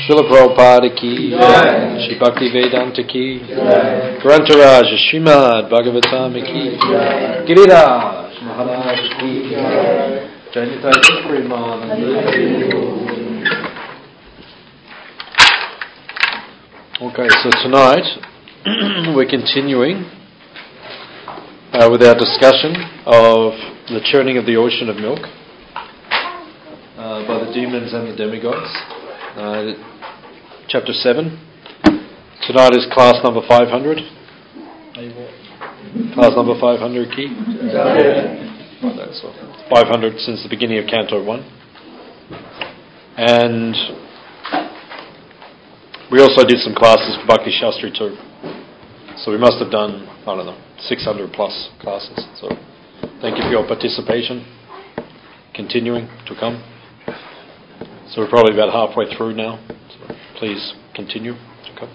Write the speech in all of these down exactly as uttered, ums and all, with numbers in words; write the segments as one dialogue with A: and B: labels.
A: Srila Prabhupada ki jai, Shri Bhakti Vedanta ki jai, Grantaraj Srimad Bhagavatam ki jai, Giriraj Maharaj ki jai, Jainitai Premanand. Okay, so tonight we're continuing uh, with our discussion of the churning of the ocean of milk uh, by the demons and the demigods. Uh, chapter seven. Tonight is class number five hundred. Class number five hundred, Key? Yeah. Oh, that's five hundred since the beginning of Canto one. And we also did some classes for Bhakti Shastri too. So we must have done, I don't know, six hundred plus classes. So thank you for your participation. Continuing to come. So we're probably about halfway through now. So please continue to come.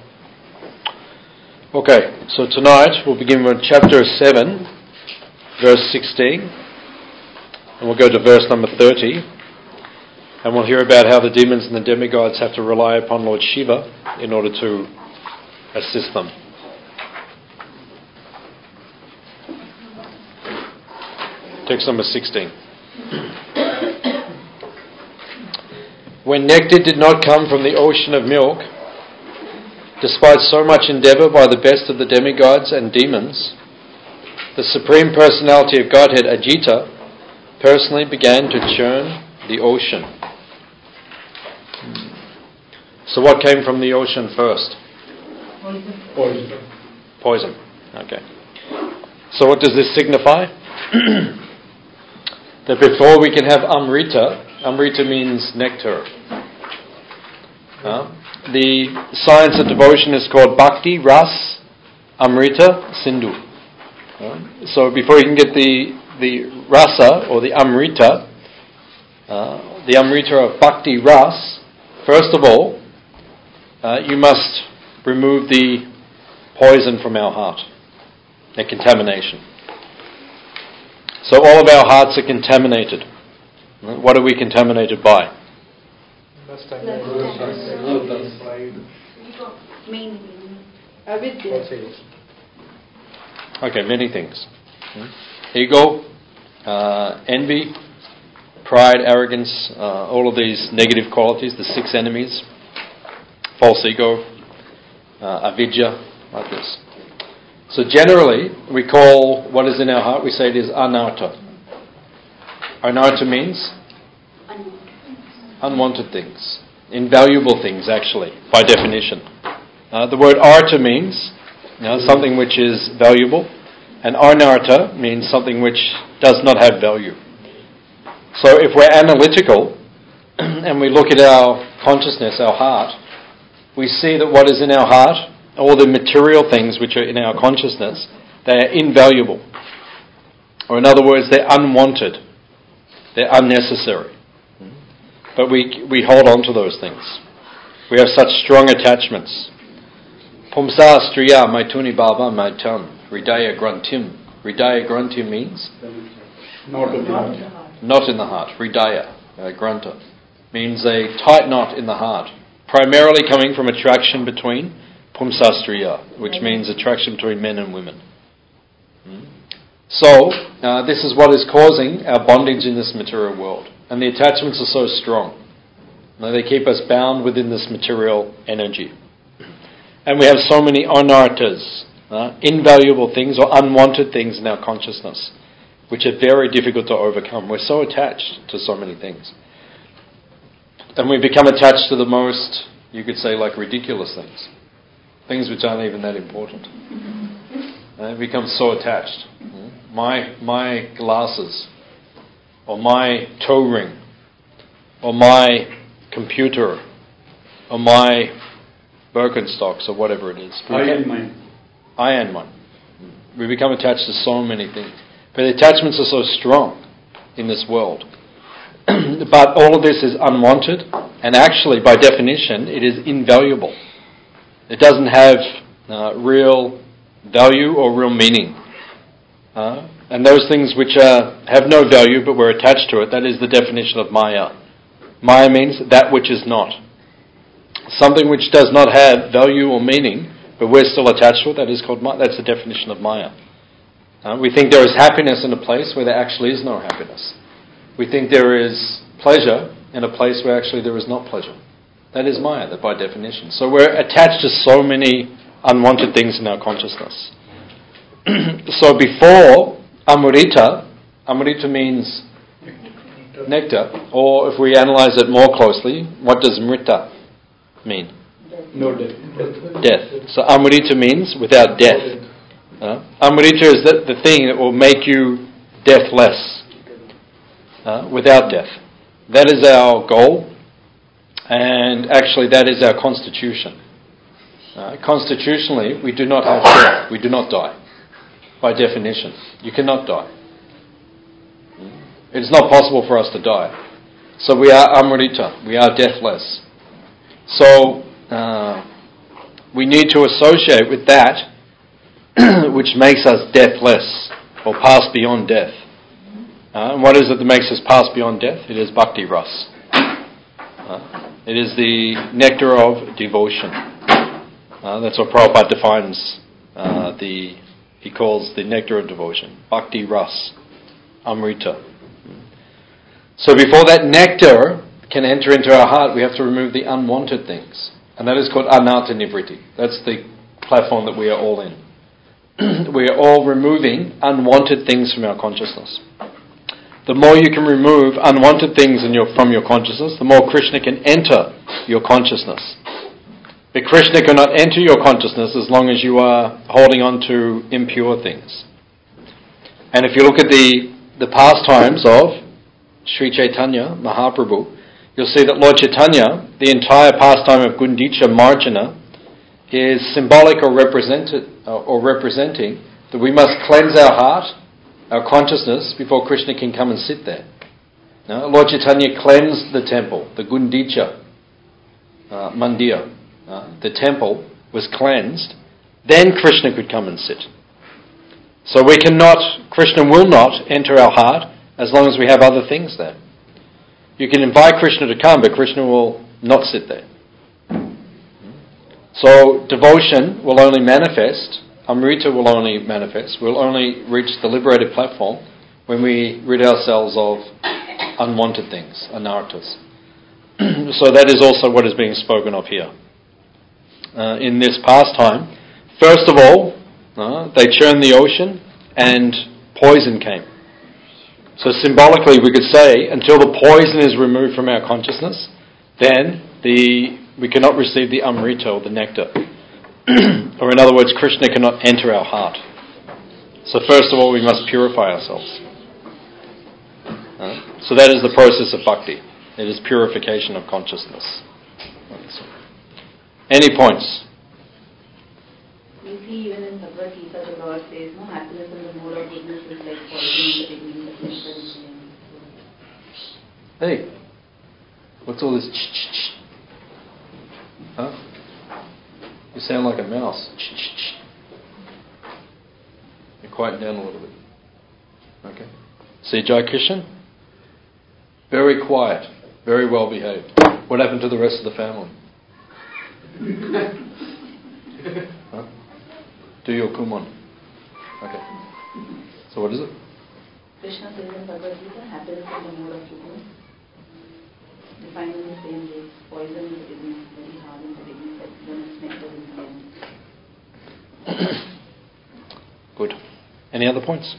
A: Okay, so tonight we'll begin with chapter seven, verse sixteen. And we'll go to verse number thirty. And we'll hear about how the demons and the demigods have to rely upon Lord Shiva in order to assist them. Text number sixteen. When nectar did not come from the ocean of milk, despite so much endeavour by the best of the demigods and demons, the Supreme Personality of Godhead, Ajita, personally began to churn the ocean. So what came from the ocean first?
B: Poison.
A: Poison. Okay. So what does this signify? That before we can have Amrita, Amrita means nectar. Uh, the science of devotion is called Bhakti Ras Amrita Sindhu. Uh, so before you can get the the rasa or the Amrita, uh, the Amrita of Bhakti Ras, first of all, uh, you must remove the poison from our heart, the contamination. So all of our hearts are contaminated. What are we contaminated by? Okay, many things. Ego, uh, envy, pride, arrogance, uh, all of these negative qualities, the six enemies, false ego, uh, avidya, like this. So generally, we call what is in our heart, we say it is anartha. Anartha means unwanted things, invaluable things actually, by definition. Uh, the word artha means you know, something which is valuable, and anartha means something which does not have value. So if we're analytical and we look at our consciousness, our heart, we see that what is in our heart, all the material things which are in our consciousness, they are invaluable. Or in other words, they're unwanted. They're unnecessary. But we we hold on to those things. We have such strong attachments. Pumsa striya maituni bhava maitam hridaya grantim. Hridaya grantim means?
B: Not in the heart.
A: Not in the heart. Hridaya, uh, granta, means a tight knot in the heart. Primarily coming from attraction between Pumsa striya, which means attraction between men and women. Hmm? So, uh, this is what is causing our bondage in this material world. And the attachments are so strong. Now, they keep us bound within this material energy. And we have so many anarthas, uh, invaluable things or unwanted things in our consciousness, which are very difficult to overcome. We're so attached to so many things. And we become attached to the most, you could say, like ridiculous things. Things which aren't even that important. And we become so attached. My my glasses, or my toe ring, or my computer, or my Birkenstocks, or whatever it is.
B: I and mine.
A: I and mine. We become attached to so many things. But the attachments are so strong in this world. But all of this is unwanted, and actually, by definition, it is invaluable. It doesn't have uh, real value or real meaning. Uh, and those things which uh, have no value but we're attached to it, that is the definition of Maya. Maya means that which is not. something which does not have value or meaning, but we're still attached to it, that is called Maya. That's the definition of Maya. Uh, we think there is happiness in a place where there actually is no happiness. We think there is pleasure in a place where actually there is not pleasure. That is Maya, that by definition. So we're attached to so many unwanted things in our consciousness. So before Amrita, Amrita means nectar, or if we analyze it more closely, what does Mrita mean?
B: No death.
A: Death. So Amrita means without death. Uh, Amrita is the, the thing that will make you deathless, uh, without death. That is our goal, and actually that is our constitution. Uh, constitutionally, we do not have death. We do not die. By definition, you cannot die. It is not possible for us to die. So we are Amrita. We are deathless. So uh, we need to associate with that which makes us deathless, or pass beyond death. Uh, and what is it that makes us pass beyond death? It is bhakti ras. Uh, it is the nectar of devotion. Uh, that's what Prabhupada defines uh, the, he calls the nectar of devotion. Bhakti ras, amrita. So before that nectar can enter into our heart, we have to remove the unwanted things. And that is called anatta nivritti. That's the platform that we are all in. We are all removing unwanted things from our consciousness. The more you can remove unwanted things in your, from your consciousness, the more Krishna can enter your consciousness. But Krishna cannot enter your consciousness as long as you are holding on to impure things. And if you look at the, the pastimes of Sri Chaitanya Mahaprabhu, you'll see that Lord Chaitanya, the entire pastime of Gundicha Marjana, is symbolic or represented or representing that we must cleanse our heart, our consciousness, before Krishna can come and sit there. Now, Lord Chaitanya cleansed the temple, the Gundicha uh, Mandir. Uh, the temple was cleansed, then Krishna could come and sit. So we cannot, Krishna will not enter our heart as long as we have other things there. You can invite Krishna to come, but Krishna will not sit there. So devotion will only manifest, Amrita will only manifest, we'll only reach the liberated platform when we rid ourselves of unwanted things, anarthas. So that is also what is being spoken of here. Uh, in this pastime, first of all, uh, they churned the ocean and poison came. So symbolically we could say, until the poison is removed from our consciousness, then the we cannot receive the amrita, or the nectar. Or in other words, Krishna cannot enter our heart. So first of all, we must purify ourselves. Uh, so that is the process of bhakti. It is purification of consciousness. Any points?
C: You see, even in Bhagavad Gita, the Lord says, no, happiness in the mode of goodness is like poison in the beginning, the nectar is the end.
A: Hey, what's all this ch-ch-ch? Huh? You sound like a mouse. Ch-ch-ch. You quieten down a little bit. Okay. See Jai Kishan? Very quiet, very well behaved. What happened to the rest of the family? Huh? Do your kumon. Okay. So what is it?
C: Krishna says in Bhagavad Gita, happiness in the mode of goodness. Defined in the same way, poison in the beginning, very hard in the beginning, but then it's nectar in the end.
A: Good. Any other points?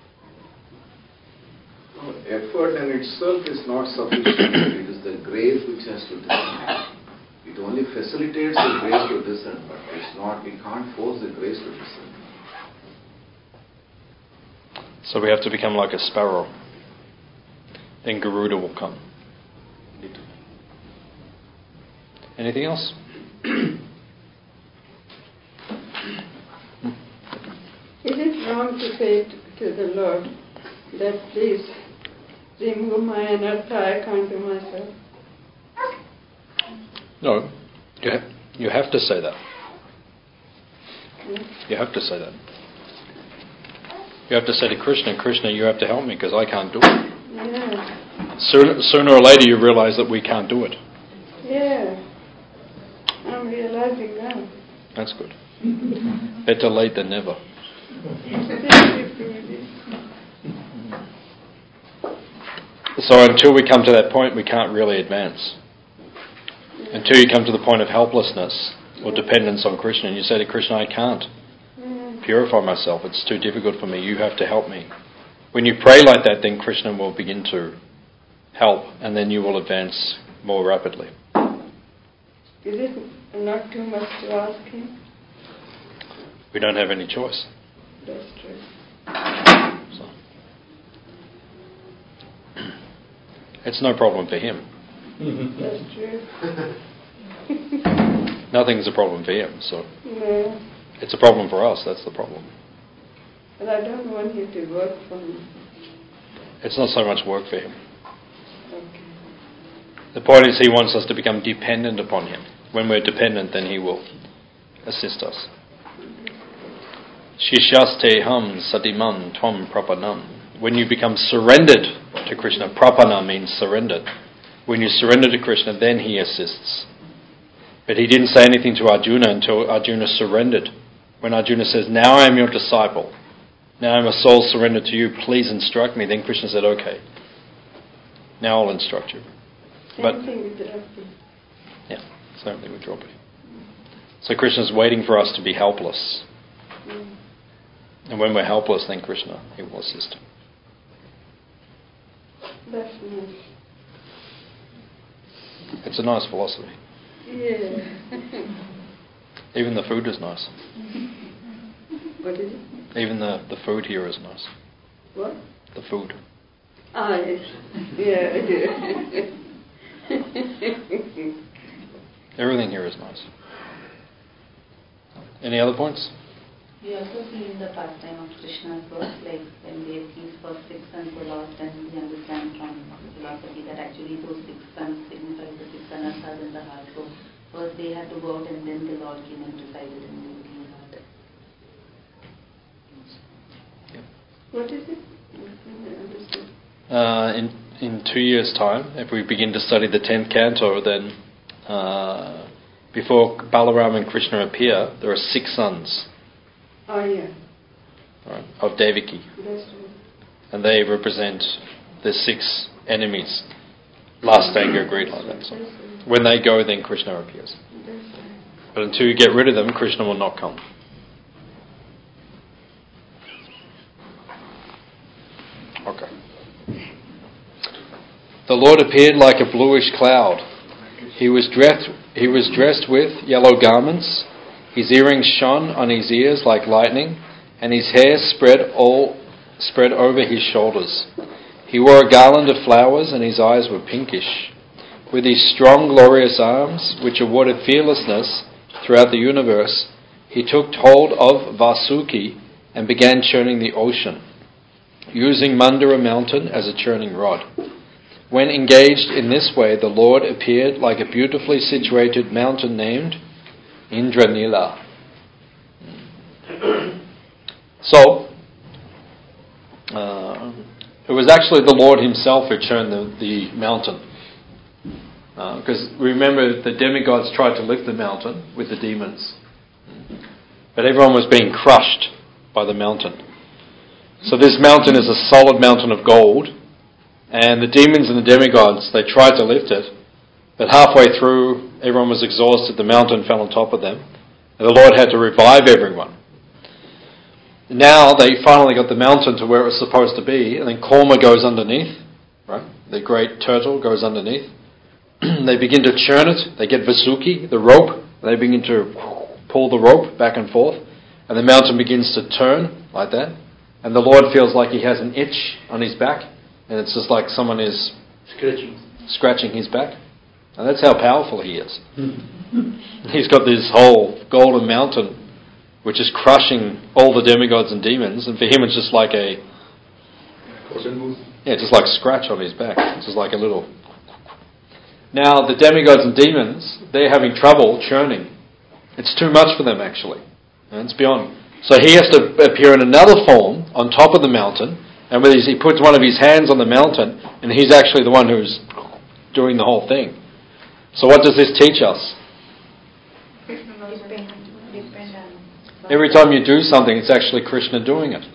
D: Effort in itself is not sufficient. It is the grace which has to descend. It only facilitates the grace to descend, but it's not, we can't force the grace to descend.
A: So we have to become like a sparrow. Then Garuda will come. Anything else?
E: Is it wrong to say to the Lord that please remove my anartha, I can't do myself?
A: No. You, ha- you have to say that.
E: Hmm?
A: You have to say that. You have to say to Krishna, Krishna, you have to help me because I can't do it.
E: Yeah.
A: Sooner, sooner or later you realize that we can't do it.
E: Yeah. I'm realizing now.
A: That's good. Better late than never. So until we come to that point, we can't really advance. Until you come to the point of helplessness or dependence on Krishna, and you say to Krishna, I can't purify myself. It's too difficult for me. You have to help me. When you pray like that, then Krishna will begin to help, and then you will advance more rapidly.
E: Is it not too much to ask him?
A: We don't have any choice.
E: That's true.
A: So. It's no problem for him.
E: That's true.
A: Nothing's a problem for him, so
E: No.
A: it's a problem for us. That's the problem.
E: But I don't want you to work for me.
A: It's not so much work for him.
E: Okay.
A: The point is he wants us to become dependent upon him. When we're dependent, then he will assist us. Shishaste ham satiman tvam prapanam. When you become surrendered to Krishna, prapana means surrendered. When you surrender to Krishna, then he assists. But he didn't say anything to Arjuna until Arjuna surrendered. When Arjuna says, now I am your disciple, now I'm a soul surrendered to you, please instruct me, then Krishna said, okay, now I'll instruct you.
E: Same
A: But,
E: thing with Draupadi.
A: yeah, same thing with Draupadi. So Krishna's waiting for us to be helpless.
E: Mm.
A: And when we're helpless, then Krishna, he will assist.
E: That's nice.
A: It's a nice philosophy.
E: Yeah.
A: Even the food is nice.
E: What is it?
A: Even the, the food here is nice.
E: What?
A: The food.
E: Ah, yes. Yeah, yeah.
A: Everything here is nice. Any other points?
C: We also see in the pastime of Krishna's birth, like when they, his first six sons were lost, and we understand from philosophy that actually those six sons signify the six anarthas in the heart. So first they had to go out, and then the Lord came and resided in the heart.
E: What is it? I understand.
A: Uh, in in two years' time, if we begin to study the tenth canto, then uh, before Balaram and Krishna appear, there are six sons.
E: Oh, yeah.
A: Right, of Devaki.
E: That's true.
A: And they represent the six enemies. Lust, anger, greed, like that. So when they go, then Krishna appears. But until you get rid of them, Krishna will not come. Okay. The Lord appeared like a bluish cloud. He was dressed, he was dressed with yellow garments. His earrings shone on his ears like lightning, and his hair spread all spread over his shoulders. He wore a garland of flowers, and his eyes were pinkish. With his strong, glorious arms, which awarded fearlessness throughout the universe, he took hold of Vasuki and began churning the ocean, using Mandara mountain as a churning rod. When engaged in this way, the Lord appeared like a beautifully situated mountain named Indranila. So, uh, it was actually the Lord himself who churned the, the mountain. Because uh, remember, the demigods tried to lift the mountain with the demons. But everyone was being crushed by the mountain. So this mountain is a solid mountain of gold. And the demons and the demigods, they tried to lift it. But halfway through, everyone was exhausted. The mountain fell on top of them. And the Lord had to revive everyone. Now they finally got the mountain to where it was supposed to be. And then Korma goes underneath. Right? The great turtle goes underneath. They begin to churn it. They get Vasuki, the rope. They begin to pull the rope back and forth. And the mountain begins to turn like that. And the Lord feels like he has an itch on his back. And it's just like someone is
B: Scratching.
A: scratching his back. And that's how powerful he is. He's got this whole golden mountain which is crushing all the demigods and demons. And for him it's just like a... Yeah, just like scratch on his back. It's just like a little... Now the demigods and demons, they're having trouble churning. It's too much for them actually. And it's beyond. So he has to appear in another form on top of the mountain. And with his, he puts one of his hands on the mountain, and he's actually the one who's doing the whole thing. So what does this teach us?
C: Depend, depend on.
A: Every time you do something, it's actually Krishna doing it.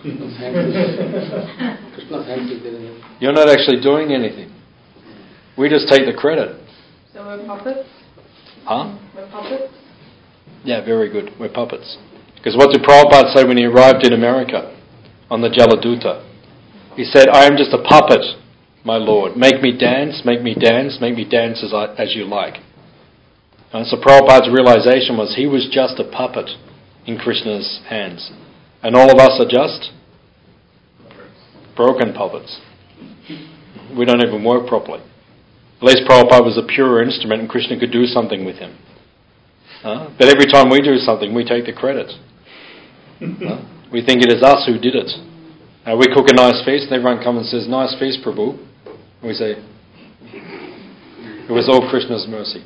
A: You're not actually doing anything. We just take the credit.
F: So we're puppets?
A: Huh?
F: We're puppets?
A: Yeah, very good. We're puppets. Because what did Prabhupada say when he arrived in America on the Jaladuta? He said, I am just a puppet, my Lord. Make me dance, make me dance, make me dance as, I, as you like. And so Prabhupada's realization was he was just a puppet in Krishna's hands. And all of us are just broken puppets. We don't even work properly. At least Prabhupada was a pure instrument and Krishna could do something with him. Uh, but every time we do something, we take the credit. Uh, we think it is us who did it. Uh, we cook a nice feast and everyone comes and says, nice feast, Prabhu. And we say, it was all Krishna's mercy.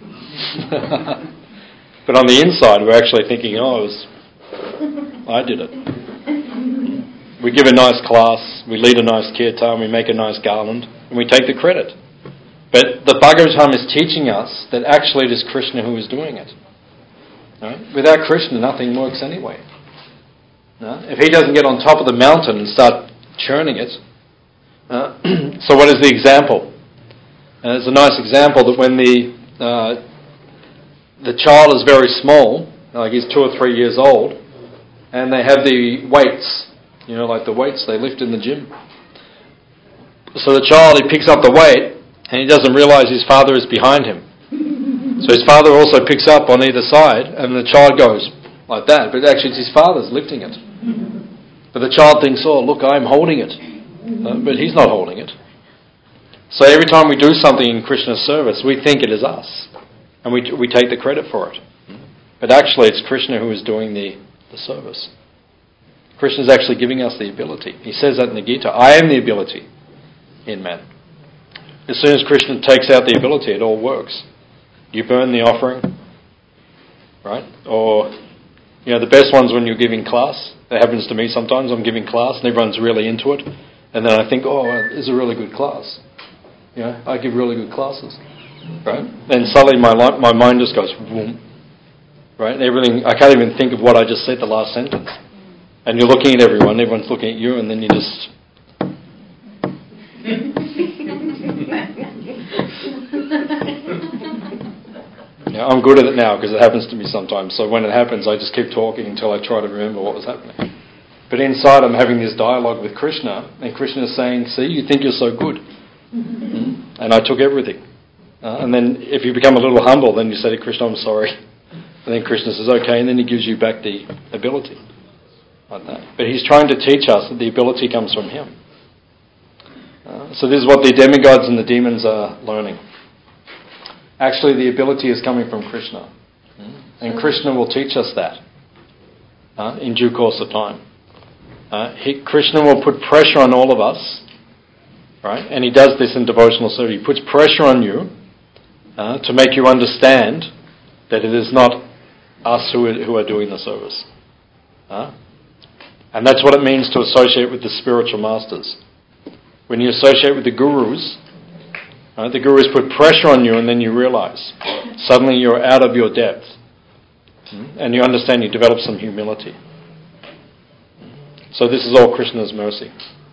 A: But on the inside, we're actually thinking, oh, it was, I did it. We give a nice class, we lead a nice kirtan, we make a nice garland, and we take the credit. But the Bhagavatam is teaching us that actually it is Krishna who is doing it. Right? Without Krishna, nothing works anyway. No? If he doesn't get on top of the mountain and start churning it, uh, so what is the example? Uh, it's a nice example that when the uh, the child is very small, like he's two or three years old, and they have the weights, you know, like the weights they lift in the gym. So the child, he picks up the weight, and he doesn't realize his father is behind him. So his father also picks up on either side, and the child goes like that, but actually it's his father's lifting it. But the child thinks, oh, look, I'm holding it. Uh, but he's not holding it. So every time we do something in Krishna's service, we think it is us. And we we take the credit for it. But actually it's Krishna who is doing the, the service. Krishna is actually giving us the ability. He says that in the Gita, I am the ability in man. As soon as Krishna takes out the ability, it all works. You burn the offering, right? Or, you know, the best one's when you're giving class. That happens to me sometimes. I'm giving class and everyone's really into it. And then I think, oh, this is a really good class. You know, I give really good classes. Right? Then suddenly my li- my mind just goes, boom. Right? And everything, I can't even think of what I just said the last sentence. And you're looking at everyone, everyone's looking at you, and then you just... Yeah, I'm good at it now because it happens to me sometimes. So when it happens, I just keep talking until I try to remember what was happening. But inside, I'm having this dialogue with Krishna, and Krishna is saying, see, you think you're so good. Mm-hmm. And I took everything. Uh, and then if you become a little humble, then you say to Krishna, I'm sorry. And then Krishna says, okay, and then he gives you back the ability. Like that. But he's trying to teach us that the ability comes from him. Uh, so this is what the demigods and the demons are learning. Actually, the ability is coming from Krishna. And Krishna will teach us that uh, in due course of time. Uh, he, Krishna will put pressure on all of us, right? And he does this in devotional service. He puts pressure on you uh, to make you understand that it is not us who are, who are doing the service. Uh? And that's what it means to associate with the spiritual masters. When you associate with the gurus, uh, the gurus put pressure on you and then you realize suddenly you're out of your depth. And you understand, you develop some humility. So this is all Krishna's mercy.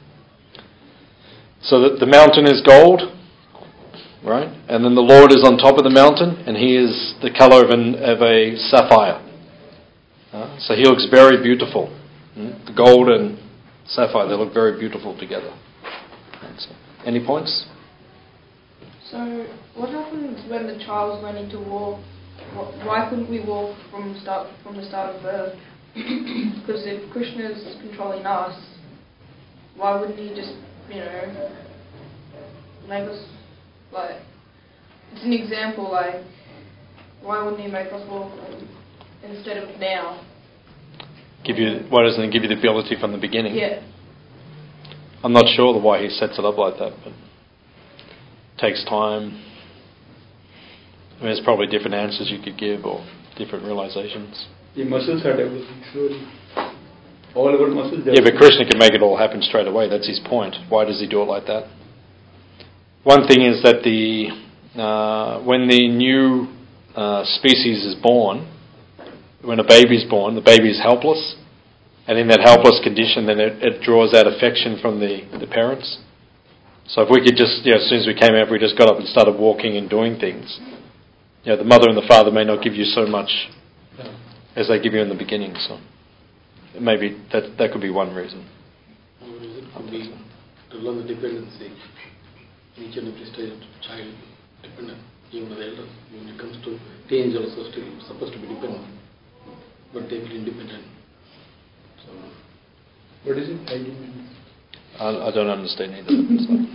A: So that the mountain is gold, right? And then the Lord is on top of the mountain, and he is the colour of, an, of a sapphire. Uh, so he looks very beautiful. The gold and sapphire, they look very beautiful together. So, any points?
F: So what happens when the child's learning to walk? Why couldn't we walk from the start from the start of birth? Because if Krishna is controlling us, why wouldn't he just, you know, make us, like, it's an example, like, why wouldn't he make us walk instead of now?
A: Give you, why doesn't he give you the ability from the beginning?
F: Yeah.
A: I'm not sure why he sets it up like that, but it takes time. I mean, there's probably different answers you could give or different realizations.
B: The muscles are developing slowly. All our muscles develop.
A: Yeah, but Krishna can make it all happen straight away. That's his point. Why does he do it like that? One thing is that the uh, when the new uh, species is born, when a baby's born, the baby is helpless, and in that helpless condition, then it, it draws out affection from the, the parents. So if we could just, you know, as soon as we came out, we just got up and started walking and doing things. You know, the mother and the father may not give you so much as they give you in the beginning. So maybe that that could be one reason.
B: One reason could be to learn the dependency. Each and every stage of child dependent, even the elder. When it comes to teenage also still supposed to be dependent, but they feel independent. So,
G: what is it? Independence?
A: I, I don't understand either.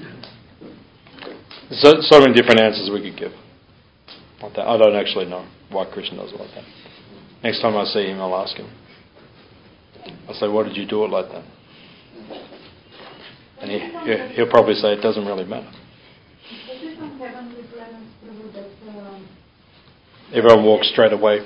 A: So. so so many different answers we could give. Like that. I don't actually know why Krishna does it like that. Next time I see him, I'll ask him. I'll say, "Why did you do it like that?" And he, he'll probably say, "It doesn't really matter." Everyone walks straight away.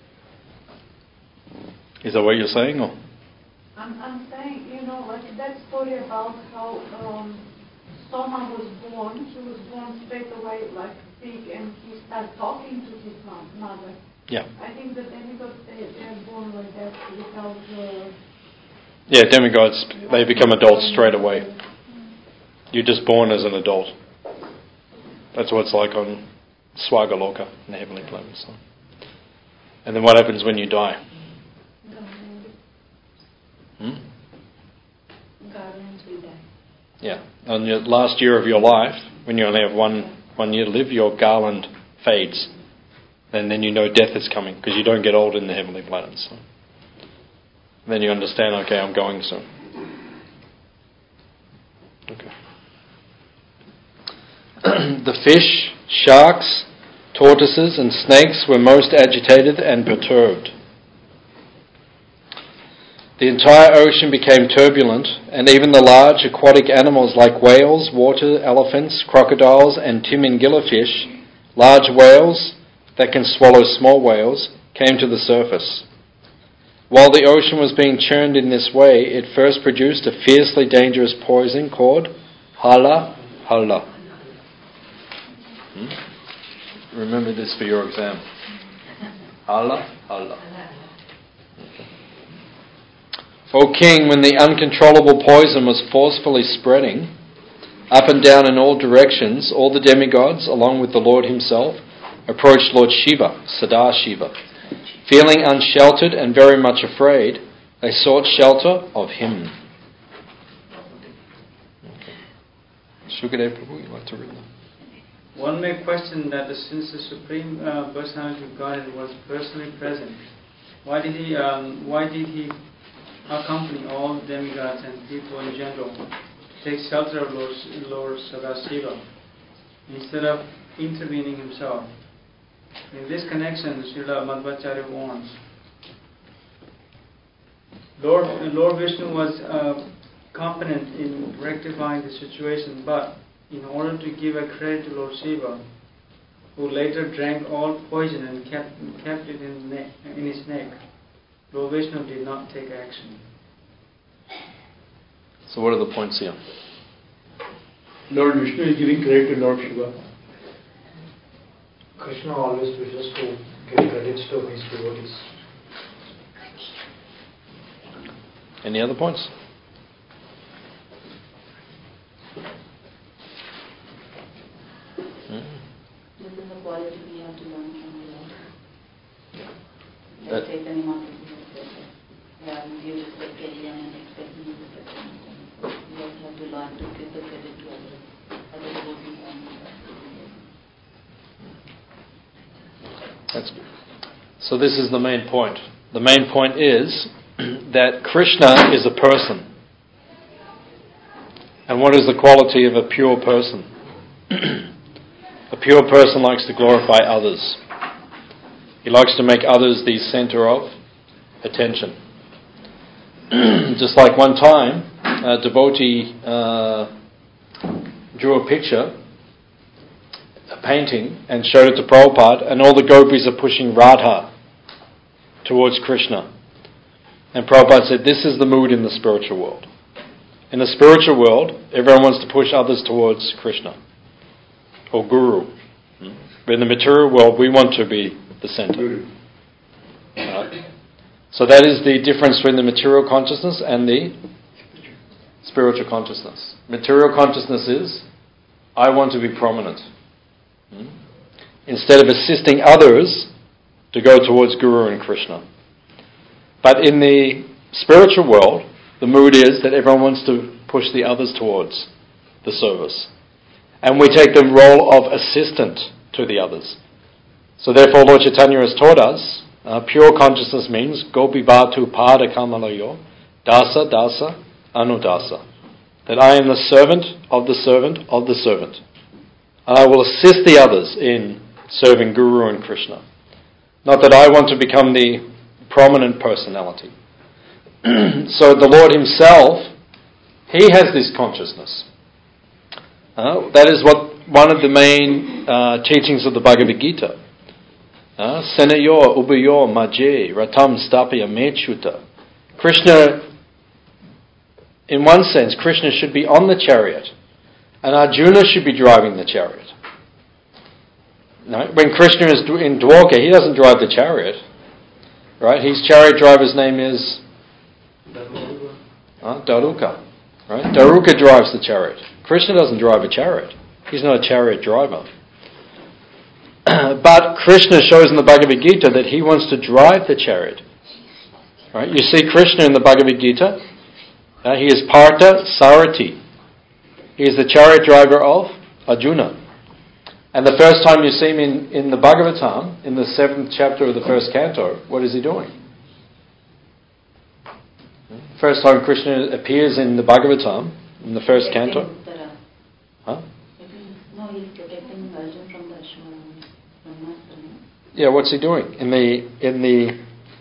A: Is that what you're saying, or?
E: I'm, I'm saying, you know, like that story about how um, Soma was born. He was born straight away like a pig, and he started talking to his mom, mother.
A: Yeah.
E: I think the demigods, they, they're born like that without... Uh,
A: yeah, demigods, they become adults straight away. You're just born as an adult. That's what it's like on Swagaloka in the heavenly planes. So. And then what happens when you die? Hmm?
C: Garlands will die.
A: Yeah. On the last year of your life, when you only have one, one year to live, your garland fades. And then you know death is coming, because you don't get old in the heavenly planets. So. Then you understand, okay, I'm going soon. Okay. The fish, sharks, tortoises and snakes were most agitated and perturbed. The entire ocean became turbulent, and even the large aquatic animals like whales, water elephants, crocodiles and timingilla fish, large whales that can swallow small whales, came to the surface. While the ocean was being churned in this way, it first produced a fiercely dangerous poison called hala hala. Hmm? Remember this for your exam. Hala hala. O King, when the uncontrollable poison was forcefully spreading, up and down in all directions, all the demigods, along with the Lord himself, approached Lord Shiva, Sadashiva. Feeling unsheltered and very much afraid, they sought shelter of him. Shukadev Prabhu, you'd like to read that?
G: One may question that since the Supreme uh, Personality of Godhead was personally present, why did he um, why did he accompany all demigods and people in general to take shelter of Lord, Lord Sadashiva instead of intervening himself? In this connection, Srila Madhvacharya warns, Lord, Lord Vishnu was uh, competent in rectifying the situation, but in order to give a credit to Lord Shiva, who later drank all poison and kept, kept it in, ne- in his neck, Lord Vishnu did not take action.
A: So what are the points here?
B: Lord Vishnu is giving credit to Lord Shiva.
H: Krishna always wishes to give credits to his devotees.
A: Any other points? Hmm?
C: This is the quality we have to learn from the Lord.
A: That-
C: Like Chaitanya Mahaprabhu has said that, yeah, you respect Kalyan and expect me to respect him. We also have to learn to give the credit to others. Other devotees and
A: That's good. So this is the main point. The main point is that Krishna is a person. And what is the quality of a pure person? A pure person likes to glorify others. He likes to make others the center of attention. Just like one time, a devotee uh, drew a picture, a painting, and showed it to Prabhupada, and all the gopis are pushing Radha towards Krishna. And Prabhupada said, this is the mood in the spiritual world. In the spiritual world, everyone wants to push others towards Krishna or Guru. But in the material world, we want to be the center. Right? So that is the difference between the material consciousness and the spiritual consciousness. Material consciousness is, I want to be prominent. Hmm? Instead of assisting others to go towards Guru and Krishna. But in the spiritual world, the mood is that everyone wants to push the others towards the service. And we take the role of assistant to the others. So therefore Lord Chaitanya has taught us, uh, pure consciousness means Gopibhatu Pada Kamalayo Dasa Dasa Anudasa. That I am the servant of the servant of the servant. And I will assist the others in serving Guru and Krishna. Not that I want to become the prominent personality. So the Lord himself, he has this consciousness. Uh, that is what one of the main uh, teachings of the Bhagavad Gita. Uh, Senayor ubayor maje ratam stapya mechuta. Krishna, in one sense, Krishna should be on the chariot, and Arjuna should be driving the chariot. No? When Krishna is in Dwarka, he doesn't drive the chariot. Right? His chariot driver's name is uh, Daruka. Right? Daruka drives the chariot. Krishna doesn't drive a chariot. He's not a chariot driver. But Krishna shows in the Bhagavad Gita that he wants to drive the chariot. Right? You see Krishna in the Bhagavad Gita. Uh, he is Partha Sarati. He is the chariot driver of Arjuna. And the first time you see him in, in the Bhagavatam, in the seventh chapter of the first canto, what is he doing? First time Krishna appears in the Bhagavatam, in the first canto. Huh?
C: No, he's protecting Arjuna from the Ashwamedha.
A: Yeah, what's he doing? In the in the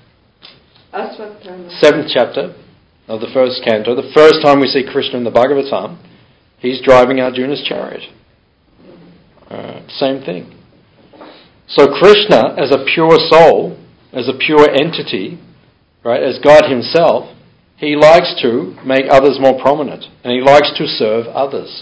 F: Asvatthama.
A: seventh chapter of the first canto, the first time we see Krishna in the Bhagavatam, he's driving Arjuna's chariot. Uh, same thing. So Krishna, as a pure soul, as a pure entity, right, as God himself, he likes to make others more prominent, and he likes to serve others.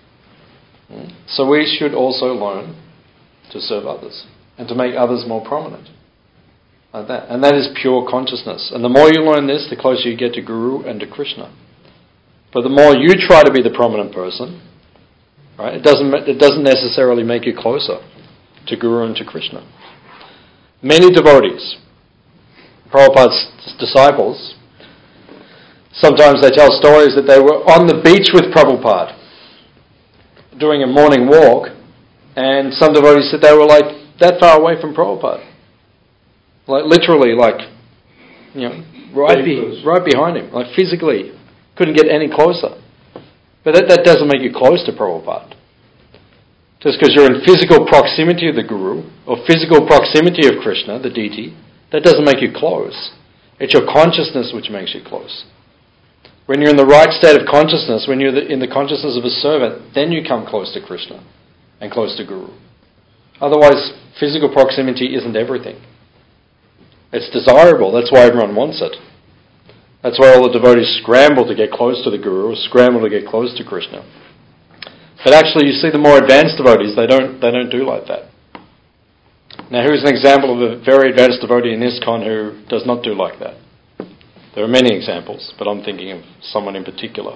A: So we should also learn to serve others and to make others more prominent. Like that. And that is pure consciousness. And the more you learn this, the closer you get to Guru and to Krishna. But the more you try to be the prominent person, right, it doesn't it doesn't necessarily make you closer to Guru and to Krishna. Many devotees, Prabhupada's disciples, sometimes they tell stories that they were on the beach with Prabhupada doing a morning walk, and some devotees said they were like that far away from Prabhupada. Like literally, like, you know, right, be, right behind him, like physically, couldn't get any closer. But that, that doesn't make you close to Prabhupada. Just because you're in physical proximity of the Guru, or physical proximity of Krishna, the deity, that doesn't make you close. It's your consciousness which makes you close. When you're in the right state of consciousness, when you're in the consciousness of a servant, then you come close to Krishna and close to Guru. Otherwise, physical proximity isn't everything. It's desirable. That's why everyone wants it. That's why all the devotees scramble to get close to the Guru, or scramble to get close to Krishna. But actually, you see the more advanced devotees, they don't they don't do like that. Now, here's an example of a very advanced devotee in ISKCON who does not do like that. There are many examples, but I'm thinking of someone in particular.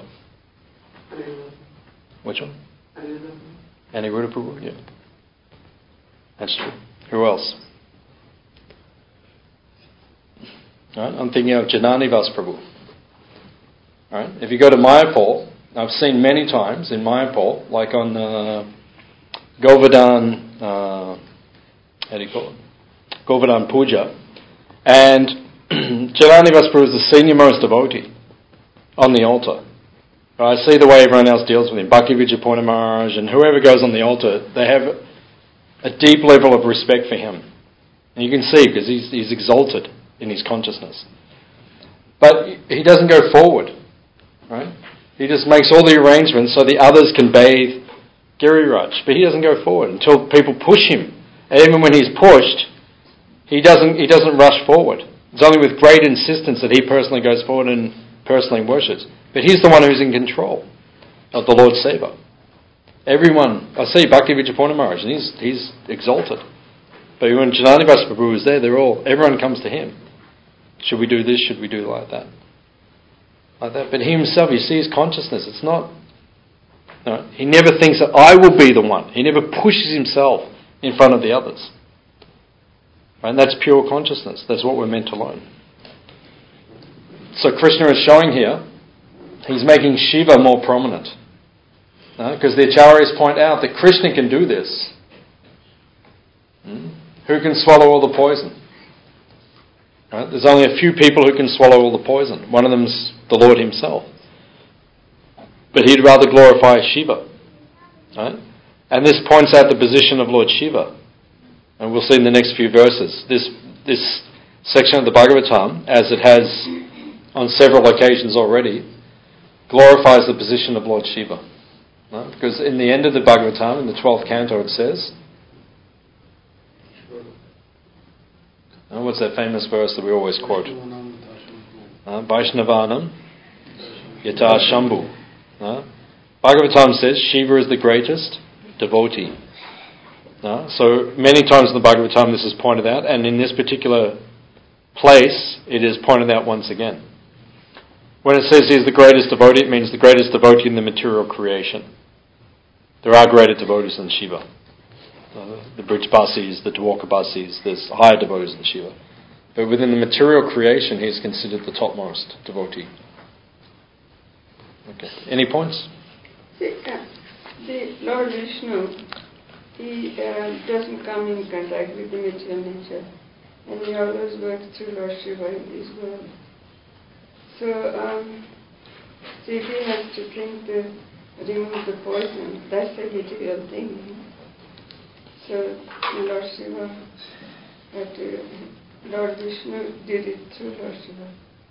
A: Which one? Aniruddha Prabhu, yeah. That's true. Who else? Right? I'm thinking of Jananivas Prabhu. Right? If you go to Mayapur, I've seen many times in Mayapur, like on uh, Govardhan, uh, how do you call it? Govardhan Puja, and Jananivas Prabhu is the senior most devotee on the altar. Right? I see the way everyone else deals with him. Bhakti Vijayapurna Maharaj and whoever goes on the altar, they have a deep level of respect for him. And you can see because he's, he's exalted in his consciousness. But he doesn't go forward. Right? He just makes all the arrangements so the others can bathe Giriraj. But he doesn't go forward until people push him. And even when he's pushed, he doesn't he doesn't rush forward. It's only with great insistence that he personally goes forward and personally worships. But he's the one who's in control of the Lord's Seva. Everyone, I see Bhakti Vijayapurna Maharaj, and he's he's exalted. But when Jananivas Prabhu is there, they're all everyone comes to him. Should we do this? Should we do like that? Like that. But he himself, you see his consciousness. It's not... No, he never thinks that I will be the one. He never pushes himself in front of the others. Right? And that's pure consciousness. That's what we're meant to learn. So Krishna is showing here, he's making Shiva more prominent. Because the Acharyas point out that Krishna can do this. Hmm? Who can swallow all the poison? Right? There's only a few people who can swallow all the poison. One of them's the Lord himself. But he'd rather glorify Shiva. Right? And this points out the position of Lord Shiva. And we'll see in the next few verses. This this section of the Bhagavatam, as it has on several occasions already, glorifies the position of Lord Shiva. Right? Because in the end of the Bhagavatam, in the twelfth canto, it says, oh, what's that famous verse that we always quote? Uh, Vaishnavanam Yata Shambhu. Uh, Bhagavatam says Shiva is the greatest devotee. Uh, so many times in the Bhagavatam this is pointed out, and in this particular place it is pointed out once again. When it says he is the greatest devotee, it means the greatest devotee in the material creation. There are greater devotees than Shiva. Uh, the Brijbasis, the Dwarkabasis, there's higher devotees than Shiva. But within the material creation, he is considered the topmost devotee. Okay. Any points?
I: See, uh, the Lord Vishnu, he uh, doesn't come in contact with the material nature, and he always works through Lord Shiva in this world. So, um, so if he has to drink the, remove the poison, that's a material thing. You know? So Lord Shiva, had to, Lord Vishnu did it through Lord Shiva.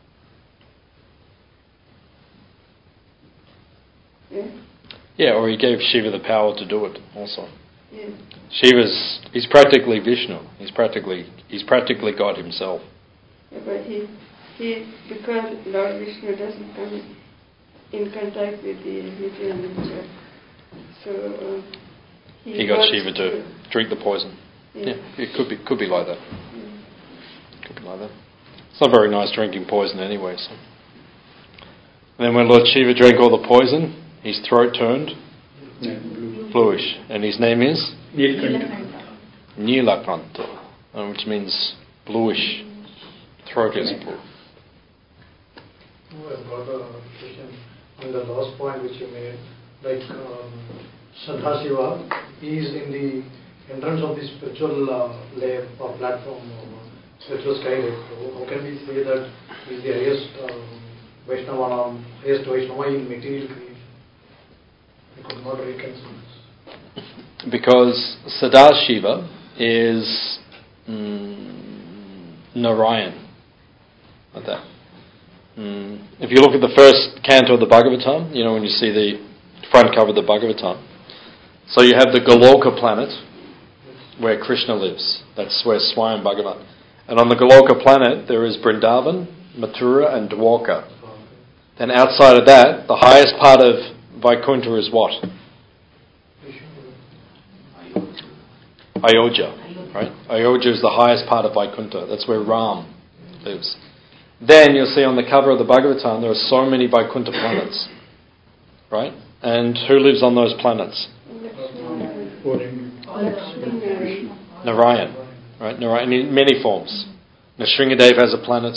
I: Yeah?
A: Yeah, or he gave Shiva the power to do it also.
I: Yeah.
A: Shiva's, he's practically Vishnu. He's practically, he's practically God himself.
I: Yeah, but he, he, because Lord Vishnu doesn't come in contact with the material nature, so uh, he,
A: he got
I: works
A: Shiva to
I: through.
A: drink the poison.
I: Yeah.
A: Yeah, it could be, could be like that.
I: Yeah.
A: Could be like that. It's not very nice drinking poison anyway. So. And then when Lord Shiva drank all the poison, his throat turned
B: Yeah, blue.
A: bluish, and his name is
B: Nilkanta.
A: Nilakanta, uh, which means bluish. Throat is blue.
H: Oh, I've got a question on the last point which you made. Like um, Sadhasiva, he is in the entrance of the spiritual uh, layer or platform, uh, spiritual sky layer. So how can we say that he is the highest um, Vaishnava, highest Vaishnava in material creation? I could not reconcile this.
A: Because Sadashiva is mm, Narayan. Like that. Mm. If you look at the first canto of the Bhagavatam, you know, when you see the front cover of the Bhagavatam, so you have the Goloka planet where Krishna lives. That's where Swayam Bhagavan. And on the Goloka planet there is Vrindavan, Mathura and Dwarka. Then outside of that, the highest part of Vaikuntha is what? Ayodhya. Right? Ayodhya is the highest part of Vaikuntha. That's where Ram lives. Then you'll see on the cover of the Bhagavatam there are so many Vaikuntha planets. Right? And who lives on those planets? Narayan. Right? Narayan in many forms. Nrsingadev has a planet.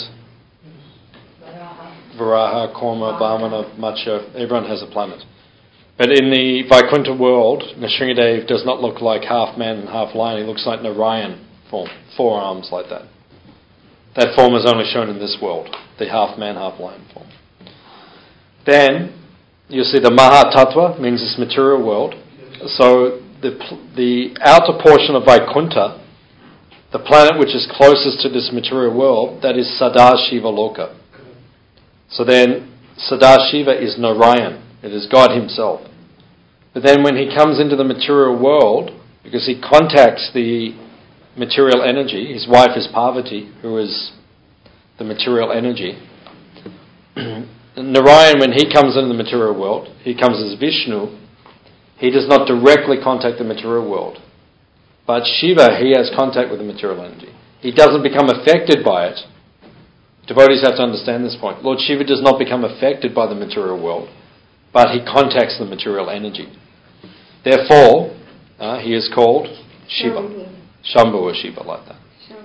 A: Varaha, Korma, Vamana, Matsya, everyone has a planet. But in the Vaikuntha world, Nrsingadev does not look like half man and half lion. He looks like Narayan form, four arms like that. That form is only shown in this world, the half man, half lion form. Then you'll see the Mahatattva, means this material world. So the the outer portion of Vaikuntha, the planet which is closest to this material world, that is Sadashiva Loka. So then Sadashiva is Narayan. It is God himself. But then when he comes into the material world, because he contacts the material energy, his wife is Parvati, who is the material energy. Narayan, when he comes into the material world, he comes as Vishnu. He does not directly contact the material world. But Shiva, he has contact with the material energy. He doesn't become affected by it, Devotees have to understand this point. Lord Shiva does not become affected by the material world, but he contacts the material energy. Therefore, uh, he is called Shiva. Shambhu or Shiva, like that.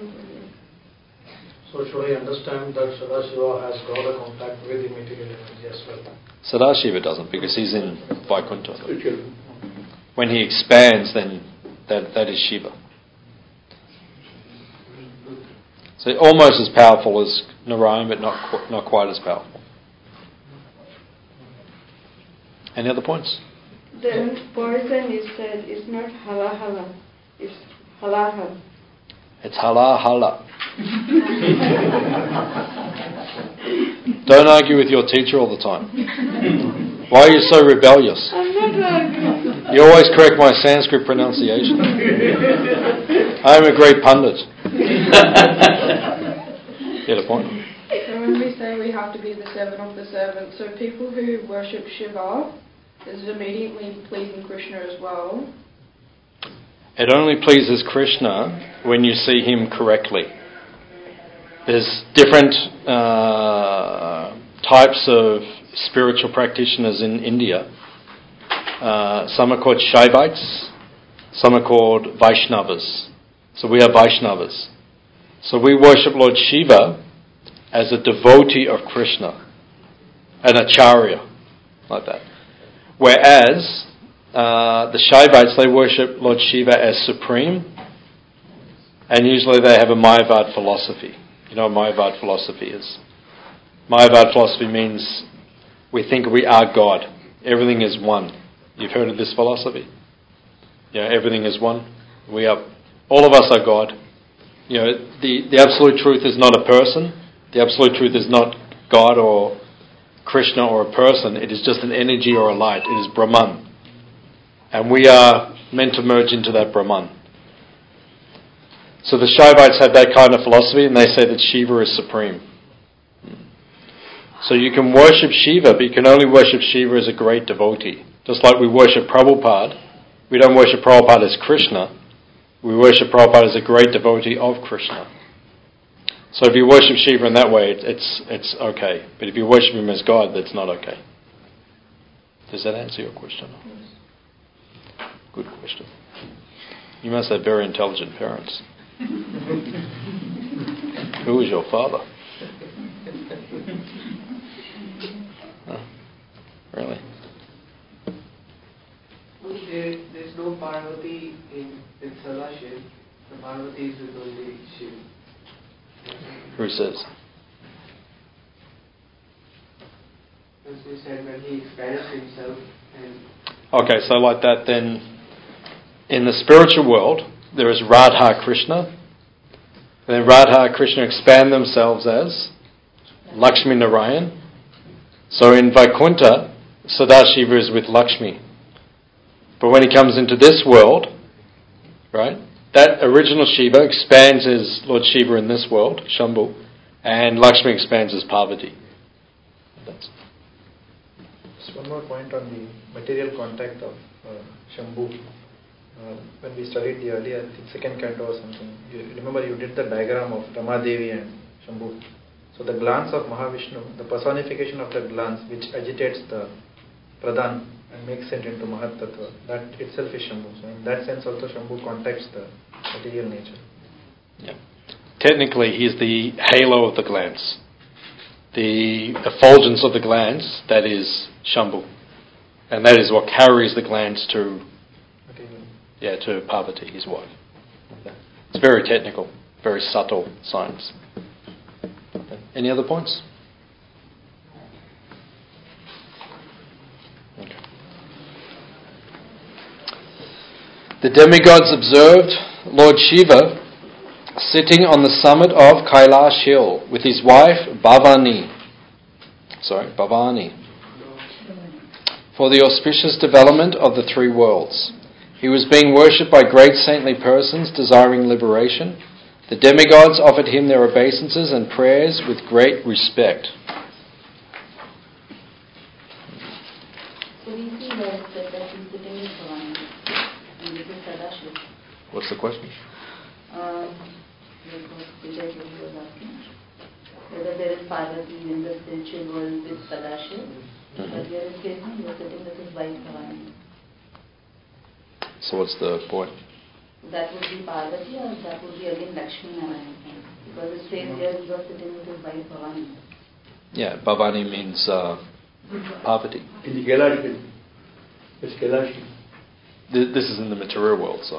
H: So should I understand that Sadashiva has got a contact with the material energy as well?
A: Sadashiva doesn't, because he's in Vaikuntha. When he expands, then that that is Shiva. So almost as powerful as Narayan, but not qu- not quite as powerful. Any other points?
I: The poison is said is not hala hala, it's halahal.
A: It's hala hala. Don't argue with your teacher all the time. Why are you so rebellious?
I: I'm not arguing.
A: You always correct my Sanskrit pronunciation. I am a great pundit. Get a point?
F: So when we say we have to be the servant of the servant, so people who worship Shiva is immediately pleasing Krishna as well.
A: It only pleases Krishna when you see him correctly. There's different uh, types of spiritual practitioners in India. Uh, some are called Shaivites, some are called Vaishnavas. So we are Vaishnavas. So we worship Lord Shiva as a devotee of Krishna, an acharya, like that. Whereas uh, the Shaivites, they worship Lord Shiva as supreme, and usually they have a Mayavad philosophy. You know what Mayavad philosophy is? Mayavad philosophy means we think we are God. Everything is one. You've heard of this philosophy? Yeah, everything is one. We are, all of us are God. You know, the, the absolute truth is not a person. The absolute truth is not God or Krishna or a person. It is just an energy or a light. It is Brahman. And we are meant to merge into that Brahman. So the Shaivites have that kind of philosophy, and they say that Shiva is supreme. So you can worship Shiva, but you can only worship Shiva as a great devotee. Just like we worship Prabhupada, we don't worship Prabhupada as Krishna. We worship Prabhupada as a great devotee of Krishna. So if you worship Shiva in that way, it's it's okay. But if you worship him as God, that's not okay. Does that answer your question? Good question. You must have very intelligent parents. Who is your father? Huh? Really?
J: There, there's no Parvati in, in Sadashiv. The Parvati is with only Shiv.
A: Who says?
J: As you said, when he expands himself and...
A: Okay, so like that then, in the spiritual world, there is Radha Krishna, and then Radha and Krishna expand themselves as Lakshmi Narayan. So in Vaikuntha, Sadashiva is with Lakshmi. But when he comes into this world, right, that original Shiva expands as Lord Shiva in this world, Shambhu, and Lakshmi expands as Parvati. That's
K: Just one more point on the material contact of uh, Shambhu. Uh, when we studied the earlier, I think second canto or something, you remember you did the diagram of Ramadevi and Shambhu. So the glance of Mahavishnu, the personification of the glance which agitates the Pradhan and makes it into Mahat Tattva, that itself is Shambhu. So in that sense also Shambhu contacts the material nature.
A: Yeah. Technically he is the halo of the glance. The effulgence of the glance, that is Shambhu. And that is what carries the glance to Yeah, to Parvati, his wife. It's very technical, very subtle science. Any other points? Okay. The demigods observed Lord Shiva sitting on the summit of Kailash Hill with his wife Bhavani. Sorry, Bhavani. For the auspicious development of the three worlds. He was being worshipped by great saintly persons desiring liberation. The demigods offered him their obeisances and prayers with great respect.
C: So we see that, that, that he's sitting with Bhavani, and this is Sadashiv.
A: What's the question?
C: Um, what was Vijay what he was asking? whether there is Parvati in the spiritual world with Sadashiv, mm-hmm. but here is Krishna, he was sitting with his wife Bhavani.
A: So what's the point?
C: That would be Parvati or that would be again Lakshmi Narayana? Because it says here he was sitting with his wife Bhavani.
A: Yeah, Bhavani means uh, Parvati.
L: In the Kailash, it's Kailash.
A: This is in the material world, so.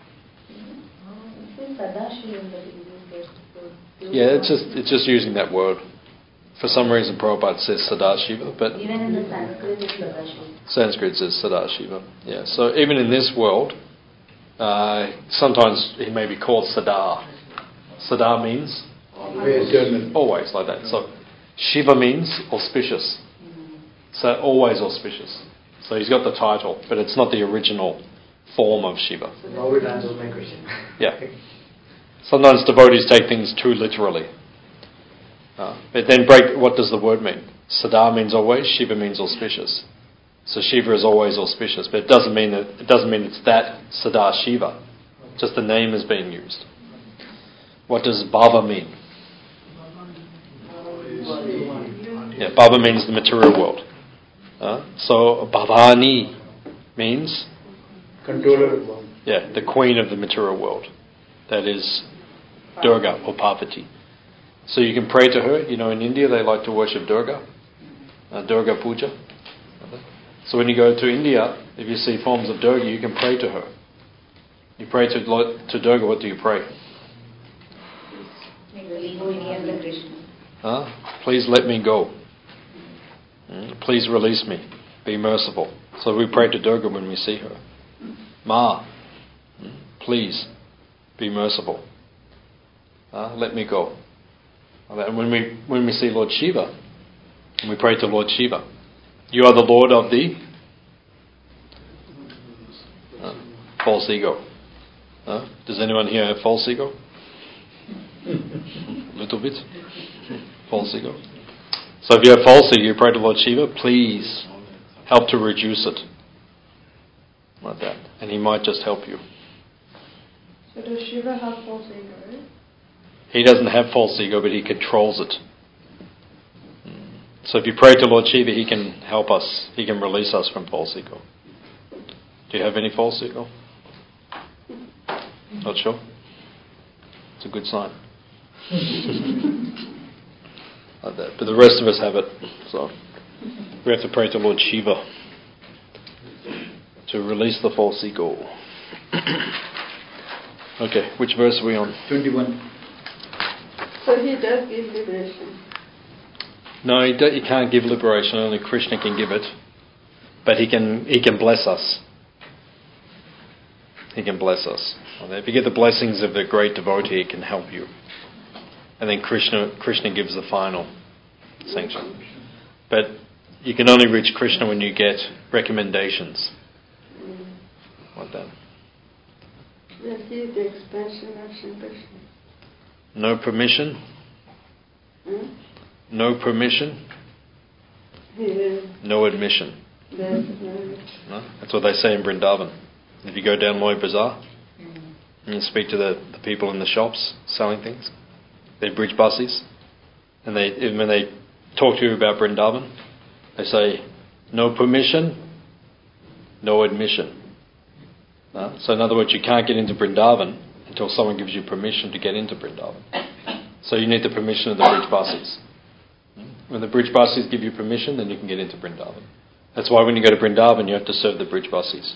C: It says Sadashiv in the English.
A: Yeah, it's just it's just using that word. For some reason, Prabhupada says Sadashiva, but
C: even in the Sanskrit, it's Sadashiva.
A: Sanskrit says Sadashiva. Yeah, so even in this world, uh, sometimes he may be called Sada. Sada means
L: always,
A: always like that. So Shiva means auspicious. So always auspicious. So he's got the title, but it's not the original form of Shiva.
H: So now it answers my question.
A: Yeah. Sometimes devotees take things too literally. Uh, but then break, what does the word mean? Sada means always, Shiva means auspicious. So Shiva is always auspicious, but it doesn't mean that it doesn't mean it's that Sada Shiva. Just the name is being used. What does Bhava mean? Yeah, Bhava means the material world. Uh, so Bhavani means
L: controller.
A: Yeah, the queen of the material world. That is Durga or Parvati. So you can pray to her. You know, in India they like to worship Durga, uh, Durga Puja. So when you go to India, if you see forms of Durga, you can pray to her. You pray to to Durga. What do you pray? Huh? Please let me go. Please release me. Be merciful. So we pray to Durga when we see her. Ma, please be merciful. Uh, let me go. And when we when we see Lord Shiva, we pray to Lord Shiva. You are the Lord of the uh, false ego. Uh, does anyone here have false ego? A little bit. False ego. So if you have false ego, you pray to Lord Shiva, please help to reduce it. Like that. And he might just help you.
F: So does Shiva have false ego?
A: He doesn't have false ego, but he controls it. So if you pray to Lord Shiva, he can help us. He can release us from false ego. Do you have any false ego? Not sure? It's a good sign. Like that. But the rest of us have it. So we have to pray to Lord Shiva to release the false ego. Okay, which verse are we on?
L: twenty-one.
I: So he does give liberation.
A: No, he, do, he can't give liberation. Only Krishna can give it. But he can he can bless us. He can bless us. If you get the blessings of the great devotee, it can help you. And then Krishna Krishna gives the final sanction. But you can only reach Krishna when you get recommendations. Like that.
I: Will he the expansion of Shri Krishna?
A: No permission.
I: Hmm?
A: No permission.
I: Yeah.
A: No admission.
I: That's right.
A: No? That's what they say in Vrindavan. If you go down Loy Bazaar and you speak to the, the people in the shops selling things, they're bridge buses, and they even when they talk to you about Vrindavan, they say, no permission, no admission. No? So in other words, you can't get into Vrindavan until someone gives you permission to get into Vrindavan. So you need the permission of the bridge buses. When the bridge buses give you permission, then you can get into Vrindavan. That's why when you go to Vrindavan, you have to serve the bridge buses.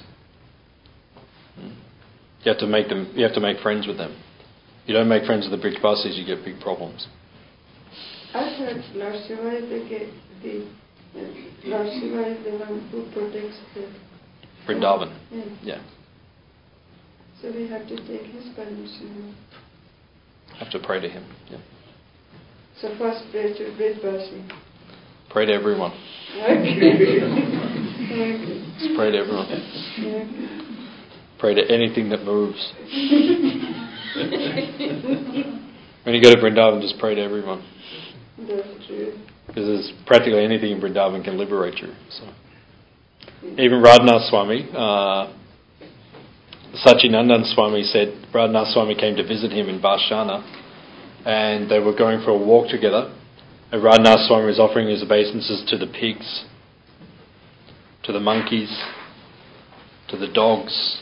A: You have to make them. You have to make friends with them. You don't make friends with the bridge buses, you get big problems.
I: I heard Lord Shiva is the, the Lord Shiva is the one who protects the
A: Vrindavan.
I: Yeah.
A: Yeah.
I: So we have to take his permission.
A: Have to pray to him. Yeah.
I: So first pray to Bridge Basi.
A: Pray to everyone.
I: Okay. Okay.
A: Just pray to everyone.
I: Okay.
A: Pray to anything that moves. When you go to Vrindavan, just pray to everyone.
I: That's true.
A: Because there's practically anything in Vrindavan can liberate you. So, even Radhanath Swami, uh, Sachinandan Swami said Radhanath Swami came to visit him in Vashana, and they were going for a walk together, And Radhanath Swami was offering his obeisances to the pigs, to the monkeys, to the dogs.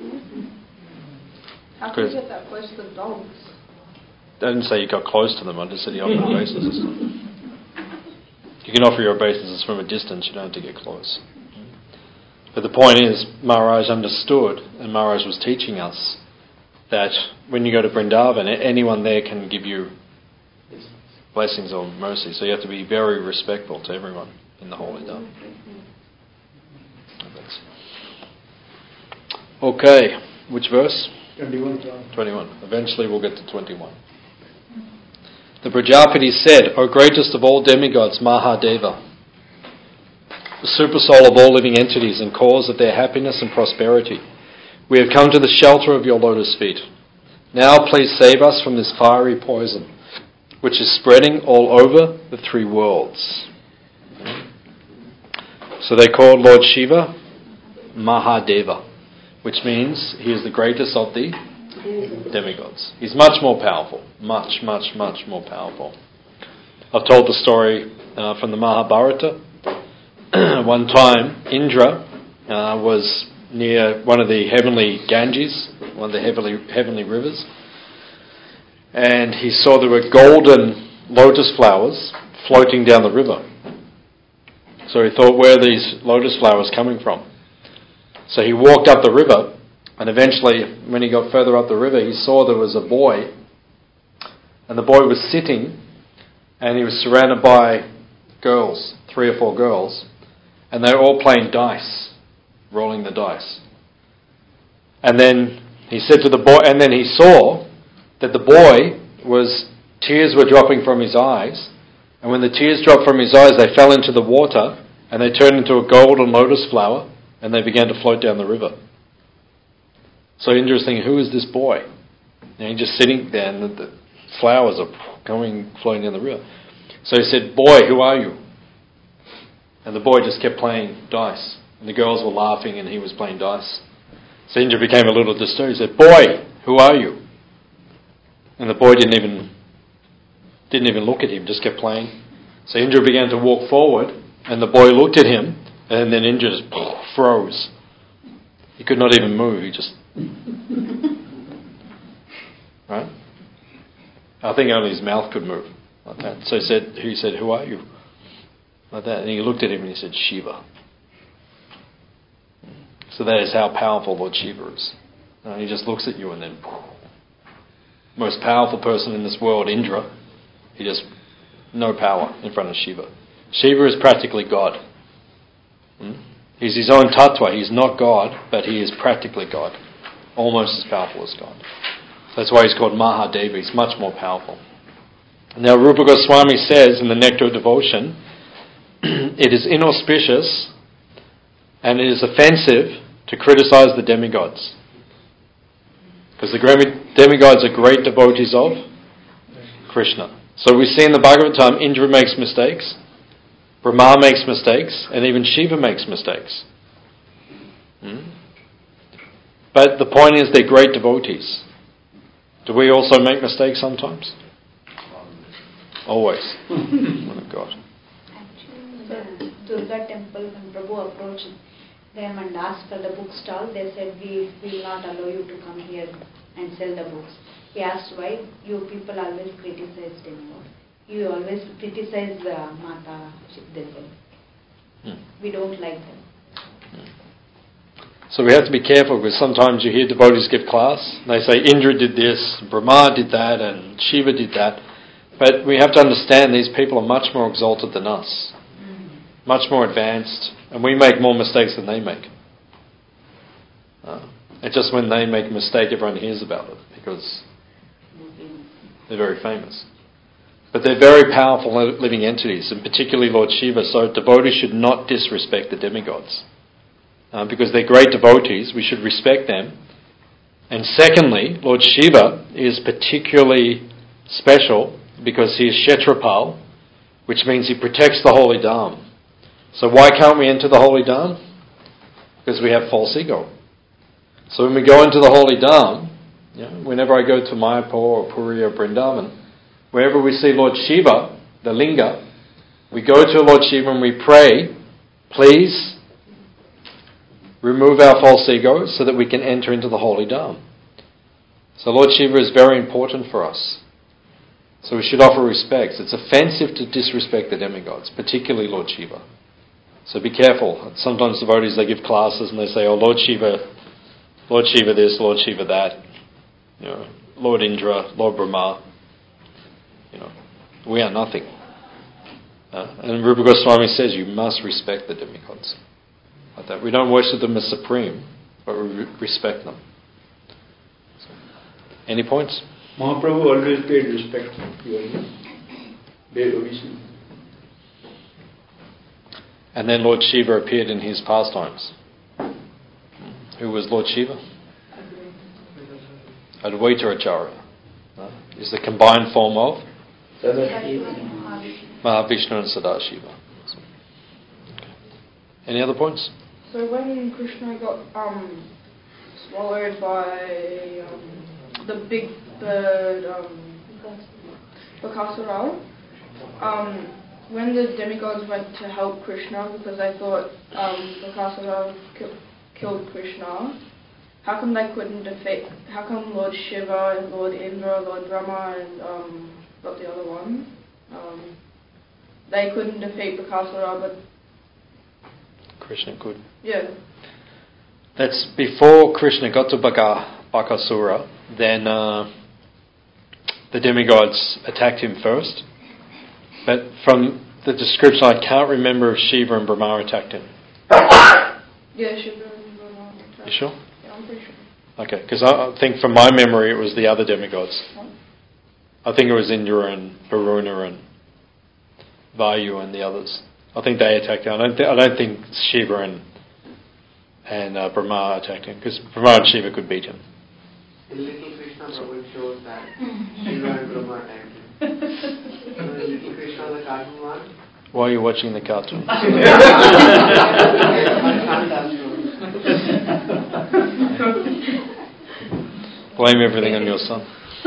F: How can you get that close to the dogs?
A: I didn't say you got close to them, I just said you offered obeisances to them. You can offer your obeisances from a distance, you don't have to get close. But the point is, Maharaj understood, and Maharaj was teaching us, that when you go to Vrindavan, anyone there can give you blessings or mercy. So you have to be very respectful to everyone in the holy Dham. Okay, which verse?
L: twenty-one.
A: twenty-one. Eventually we'll get to twenty-one. The Prajapati said, O greatest of all demigods, Mahadeva, the supersoul of all living entities and cause of their happiness and prosperity, we have come to the shelter of your lotus feet. Now please save us from this fiery poison, which is spreading all over the three worlds. So they called Lord Shiva Mahadeva, which means he is the greatest of the demigods. He's much more powerful. Much, much, much more powerful. I've told the story uh, from the Mahabharata. One time, Indra uh, was near one of the heavenly Ganges, one of the heavenly, heavenly rivers, and he saw there were golden lotus flowers floating down the river. So he thought, where are these lotus flowers coming from? So he walked up the river, and eventually, when he got further up the river, he saw there was a boy, and the boy was sitting, and he was surrounded by girls, three or four girls, and they were all playing dice, rolling the dice. And then he said to the boy, and then he saw that the boy was, tears were dropping from his eyes, and when the tears dropped from his eyes, they fell into the water, and they turned into a golden lotus flower, and they began to float down the river. So Indra is thinking, who is this boy? And he's just sitting there, and the, the flowers are going, flowing down the river. So he said, boy, who are you? And the boy just kept playing dice. And the girls were laughing, and he was playing dice. So Indra became a little disturbed. He said, boy, who are you? And the boy didn't even didn't even look at him, just kept playing. So Indra began to walk forward, and the boy looked at him, and then Indra just froze. He could not even move. He just... Right? I think only his mouth could move like that. So he said, he said, who are you? Like that. And he looked at him and he said, Shiva. So that is how powerful Lord Shiva is. Uh, he just looks at you and then... Most powerful person in this world, Indra, he just... No power in front of Shiva. Shiva is practically God. Hmm? He's his own tattva. He's not God, but he is practically God. Almost as powerful as God. That's why he's called Mahadeva. He's much more powerful. Now Rupa Goswami says in the Nectar of Devotion, it is inauspicious and it is offensive to criticize the demigods. Because the demigods are great devotees of Krishna. So we see in the Bhagavatam, Indra makes mistakes, Brahma makes mistakes, and even Shiva makes mistakes. Hmm? But the point is they're great devotees. Do we also make mistakes sometimes? Always. Oh God.
C: Actually, the Durga temple, when Prabhu approached them and asked for the book stall, they said, we will not allow you to come here and sell the books. He asked why you people always criticized him. You always criticize uh, Mata, they said. Hmm. We don't like them.
A: Hmm. So we have to be careful because sometimes you hear devotees give class and they say Indra did this, Brahma did that, and Shiva did that. But we have to understand these people are much more exalted than us, mm. much more advanced, and we make more mistakes than they make. Uh, it's just when they make a mistake, everyone hears about it because they're very famous. But they're very powerful living entities, and particularly Lord Shiva, so devotees should not disrespect the demigods. Uh, because they're great devotees, we should respect them. And secondly, Lord Shiva is particularly special because he is Kshetrapal, which means he protects the holy Dham. So why can't we enter the holy Dham? Because we have false ego. So when we go into the holy Dham, you know, whenever I go to Mayapur or Puri or Vrindavan, wherever we see Lord Shiva, the linga, we go to Lord Shiva and we pray, please remove our false ego so that we can enter into the holy Dham. So Lord Shiva is very important for us. So we should offer respects. It's offensive to disrespect the demigods, particularly Lord Shiva. So be careful. Sometimes devotees, they give classes and they say, oh, Lord Shiva, Lord Shiva this, Lord Shiva that, you know, Lord Indra, Lord Brahma. You know, we are nothing. Uh, and Rupa Goswami says you must respect the demigods. Like that. We don't worship them as supreme, but we re- respect them. So, any points?
L: Mahaprabhu always paid respect to you. Obviously.
A: And then Lord Shiva appeared in his pastimes. Who was Lord Shiva? Advaita Acharya. Uh, is the combined form of Mahavishnu and Sadashiva. So, okay. Any other points?
F: So when Krishna got um, swallowed by um, the big bird, um, Bakasura, um, when the demigods went to help Krishna, because they thought um, Bakasura ki- killed Krishna, how come they couldn't defeat, how come Lord Shiva and Lord Indra, Lord Brahma and um, what the other one, um, they couldn't defeat Bakasura, but
A: Krishna could.
F: Yeah.
A: That's before Krishna got to Baka, Bakasura, then uh, the demigods attacked him first. But from the description, I can't remember if Shiva and Brahma attacked him.
F: Yeah, Shiva and Brahma attacked.
A: You sure?
F: Yeah, I'm pretty sure.
A: Okay, because I think from my memory it was the other demigods. I think it was Indra and Varuna and Vayu and the others. I think they attacked him. I don't, th- I don't think Shiva and and uh, Brahma attacked him, because Brahma and Shiva could beat him.
J: In Little Krishna, Prabhu shows that Shiva and Brahma attacked him. So in Little Krishna, the cartoon one.
A: Why are you watching the cartoon? Blame everything on your son.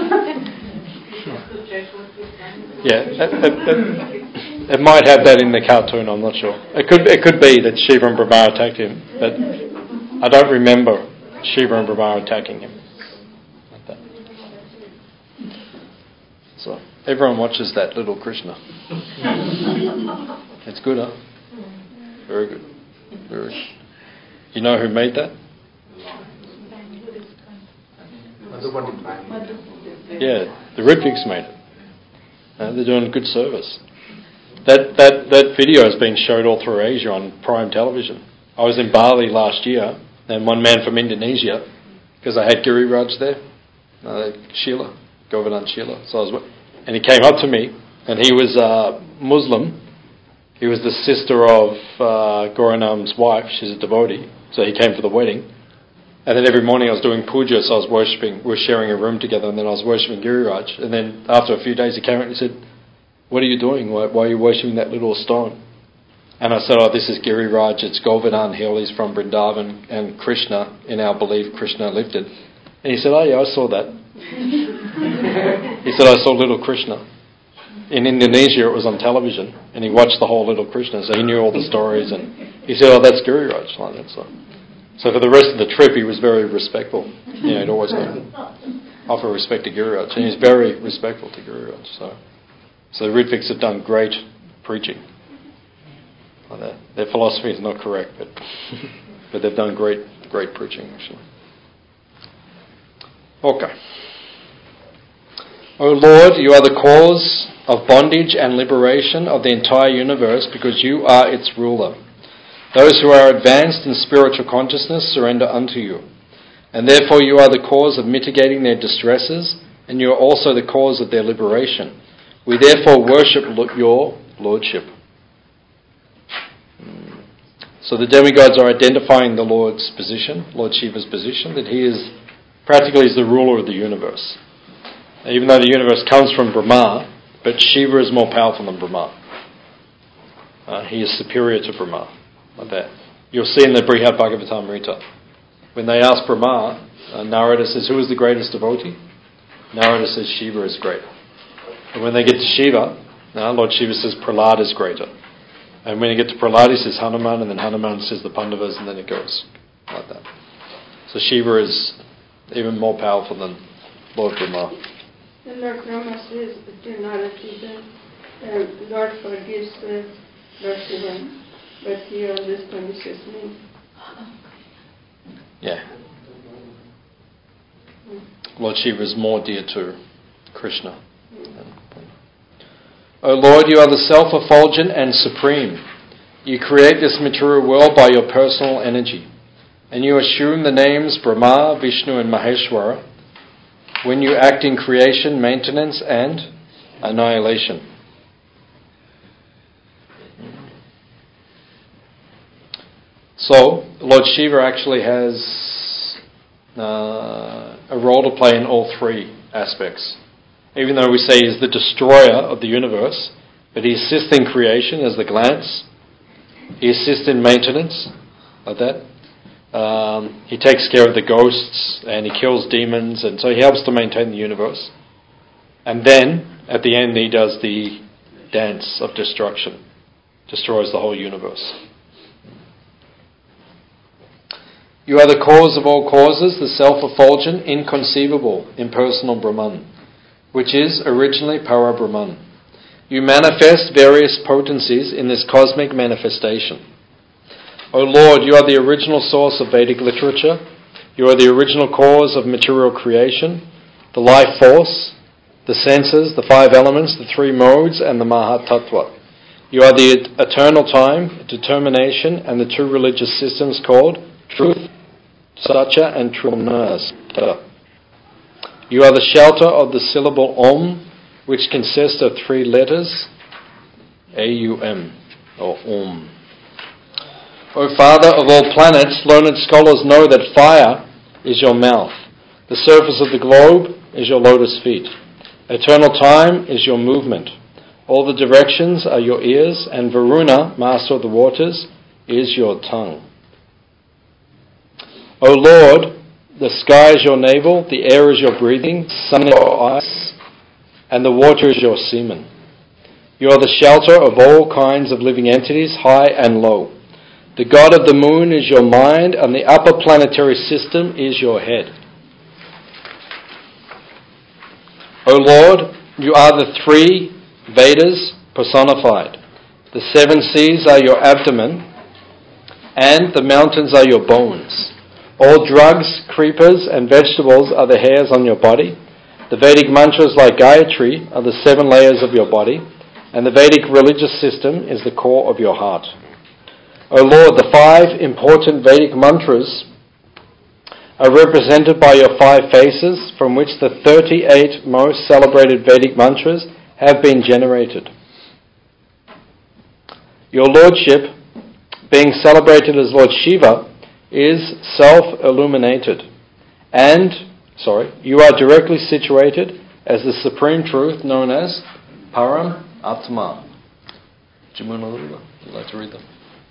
A: Yeah, it, it, it, it might have that in the cartoon. I'm not sure. It could it could be that Shiva and Brahma attacked him, but I don't remember Shiva and Brahma attacking him like that. So everyone watches that Little Krishna. It's good, huh? Very good. Very good. You know who made that? Yeah, the Ritviks made it. Uh, they're doing good service. That that that video has been showed all through Asia on Prime Television. I was in Bali last year, and one man from Indonesia, because I had Giriraj there, uh, Sheila, Govardhan Sheila. So I was, and he came up to me, and he was uh, Muslim. He was the sister of uh, Goranam's wife. She's a devotee, so he came for the wedding. And then every morning I was doing puja, so I was worshipping, we were sharing a room together, and then I was worshipping Giriraj. And then after a few days he came out and he said, "What are you doing? Why, why are you worshipping that little stone?" And I said, "Oh, this is Giriraj, it's Govardhan Hill, he's from Vrindavan, and Krishna, in our belief, Krishna lived it." And he said, "Oh yeah, I saw that." He said, "I saw Little Krishna." In Indonesia it was on television, and he watched the whole Little Krishna, so he knew all the stories, and he said, "Oh, that's Giriraj." Like that, so. So for the rest of the trip, he was very respectful. You know, he'd always go offer respect to Giriraj, and he's very respectful to Giriraj. So, so the Ritviks have done great preaching. Well, their, their philosophy is not correct, but but they've done great, great preaching actually. Okay. O Lord, you are the cause of bondage and liberation of the entire universe, because you are its ruler. Those who are advanced in spiritual consciousness surrender unto you, and therefore you are the cause of mitigating their distresses, and you are also the cause of their liberation. We therefore worship your lordship. So the demigods are identifying the Lord's position, Lord Shiva's position, that he is practically is the ruler of the universe. Even though the universe comes from Brahma, but Shiva is more powerful than Brahma. Uh, he is superior to Brahma. Like that. You'll see in the Brihad Bhagavatamrita, when they ask Brahma, uh, Narada says, "Who is the greatest devotee?" Narada says, "Shiva is great." And when they get to Shiva, Now, Lord Shiva says Prahlad is greater. And when you get to Prahlad, he says Hanuman, and then Hanuman says the Pandavas, and then it goes like that. So Shiva is even more powerful than Lord Brahma.
I: The Lord Brahma says to Narada that uh, Lord forgives uh, Lord Shiva, but he always punishes me.
A: Yeah. Lord Shiva is more dear to Krishna. O Lord, you are the self-effulgent and supreme. You create this material world by your personal energy. And you assume the names Brahma, Vishnu and Maheshwara when you act in creation, maintenance and annihilation. So, Lord Shiva actually has uh, a role to play in all three aspects. Even though we say he's the destroyer of the universe, but he assists in creation as the glance. He assists in maintenance, like that. Um, he takes care of the ghosts and he kills demons, and so he helps to maintain the universe. And then, at the end, he does the dance of destruction, destroys the whole universe. You are the cause of all causes, the self-effulgent, inconceivable, impersonal Brahman, which is originally Para Brahman. You manifest various potencies in this cosmic manifestation. O Lord, you are the original source of Vedic literature. You are the original cause of material creation, the life force, the senses, the five elements, the three modes, and the Mahatattva. You are the eternal time, determination, and the two religious systems called truth, satya, and trueness. You are the shelter of the syllable Om, which consists of three letters, A U M, or Om. O Father of all planets, learned scholars know that fire is your mouth. The surface of the globe is your lotus feet. Eternal time is your movement. All the directions are your ears, and Varuna, master of the waters, is your tongue. O Lord, the sky is your navel, the air is your breathing, sun is your eyes, and the water is your semen. You are the shelter of all kinds of living entities, high and low. The god of the moon is your mind, and the upper planetary system is your head. O Lord, you are the three Vedas personified. The seven seas are your abdomen, and the mountains are your bones. All drugs, creepers, and vegetables are the hairs on your body. The Vedic mantras like Gayatri are the seven layers of your body, and the Vedic religious system is the core of your heart. O Lord, the five important Vedic mantras are represented by your five faces, from which the thirty-eight most celebrated Vedic mantras have been generated. Your Lordship, being celebrated as Lord Shiva, is self-illuminated. And, sorry, you are directly situated as the supreme truth known as Param Atma. Would you like to read them?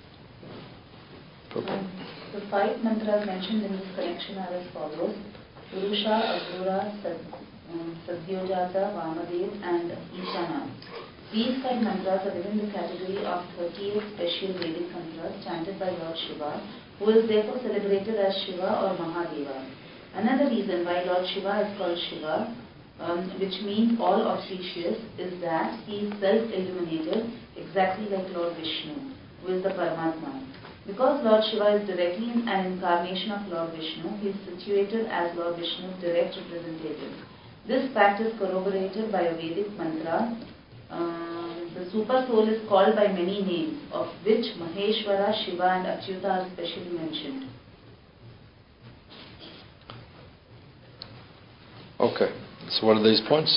C: Um, the five mantras mentioned in this connection are as follows: Purusha, Aghura, Sad, um, Sadyojata, Vamadev, and Ishana. These five mantras are within the category of thirty-eight special Vedic mantras chanted by Lord Shiva, who is therefore celebrated as Shiva or Mahadeva. Another reason why Lord Shiva is called Shiva, um, which means all auspicious, is that he is self-illuminated, exactly like Lord Vishnu, who is the Paramatma. Because Lord Shiva is directly an incarnation of Lord Vishnu, he is situated as Lord Vishnu's direct representative. This fact is corroborated by a Vedic mantra. Um, the super soul is called by many names, of which Maheshwara, Shiva and Achyuta are specially mentioned.
A: Okay, so what are these points?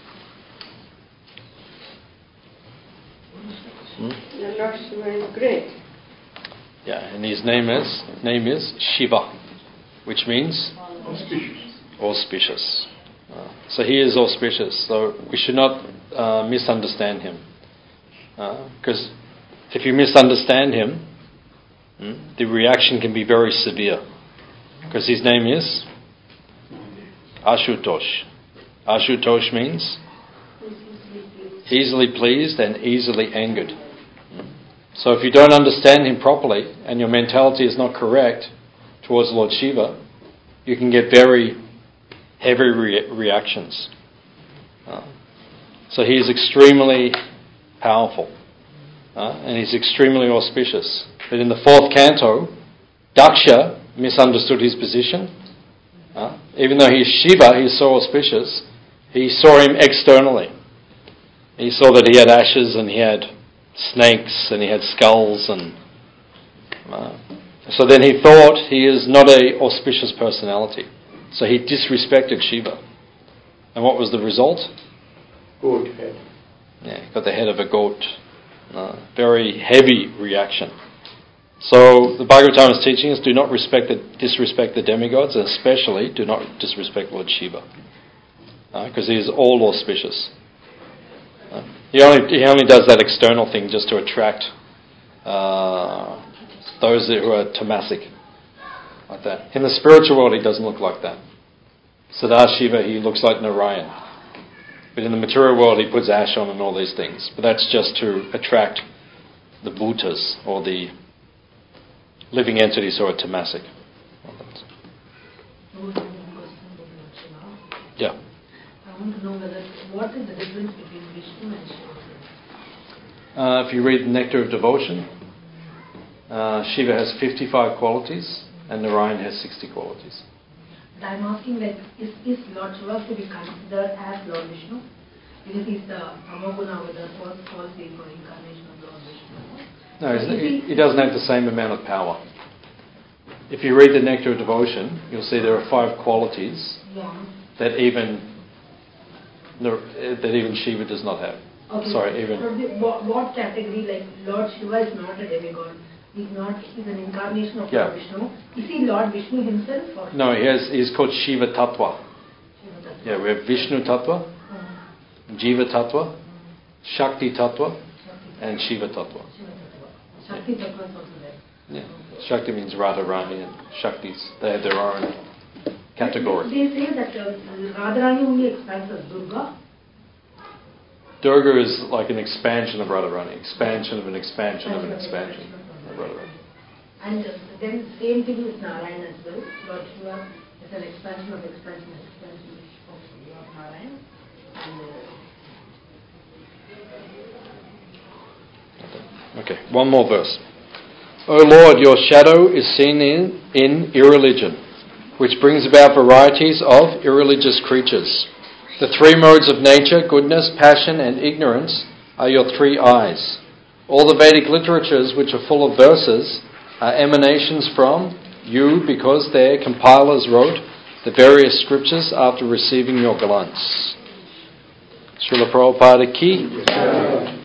A: Hmm?
I: The Lord Shiva is great.
A: Yeah, and his name is name is Shiva, which means
L: Auspicious.
A: auspicious. Uh, so he is auspicious. So we should not uh, misunderstand him, because uh, if you misunderstand him, hmm, the reaction can be very severe. Because his name is Ashutosh. Ashutosh means easily pleased and easily angered. So if you don't understand him properly and your mentality is not correct towards Lord Shiva, you can get very heavy re- reactions. Uh, so he is extremely powerful uh, and he's extremely auspicious. But in the fourth canto, Daksha misunderstood his position. Uh, even though he is Shiva, he is so auspicious, he saw him externally. He saw that he had ashes and he had snakes and he had skulls, and uh, so then he thought he is not a auspicious personality. So he disrespected Shiva. And what was the result?
L: Goat head.
A: Yeah, got the head of a goat. Uh, very heavy reaction. So the Bhagavatam is teaching us: do not respect the, disrespect the demigods, and especially do not disrespect Lord Shiva, because uh, he is all auspicious. Uh, he only he only does that external thing just to attract uh, those who are tamasic, like that. In the spiritual world, he doesn't look like that. Sadashiva, he looks like Narayan. But in the material world, he puts ash on and all these things. But that's just to attract the bhutas, or the living entities who are tamasic. Yeah.
M: I want to know whether what is the difference between Vishnu and Shiva?
A: Uh, if you read the Nectar of Devotion, uh, Shiva has fifty-five qualities and Narayan has sixty qualities.
M: But I'm asking, like, is, is Lord Shiva to be considered as Lord Vishnu? Because he's the Amoguna, with the first false incarnation of Lord Vishnu.
A: No, he, he doesn't have the same amount of power. If you read the Nectar of Devotion, you'll see there are five qualities
M: yeah.
A: that even that even Shiva does not have.
M: Okay.
A: Sorry, even.
M: So the, what, what category, like Lord Shiva is not a demigod. He's not. He's an incarnation of
A: yeah.
M: Lord Vishnu. Is he Lord Vishnu himself? Or?
A: No, he has. He's called Shiva Tattva.
M: Shiva Tattva.
A: Yeah, we have Vishnu Tattva, uh-huh. Jiva Tattva, uh-huh. Shakti Tattva, Shakti. and Shiva Tattva.
M: Shiva Tattva. Shakti yeah. Tattva is also there.
A: Yeah, Shakti means Radharani, and Shaktis, they have their own category.
M: They say that uh, Radharani only expands as Durga.
A: Durga is like an expansion of Radharani, expansion of an expansion of an expansion of Radharani.
M: And uh, then same thing with Narayan as well. Lord Shiva is an expansion of expansion of expansion of Lord Narayan. And,
A: uh, okay, one more verse. O Lord, your shadow is seen in, in irreligion, which brings about varieties of irreligious creatures. The three modes of nature, goodness, passion, and ignorance, are your three eyes. All the Vedic literatures which are full of verses are emanations from you, because their compilers wrote the various scriptures after receiving your glance. Srila Prabhupada ki.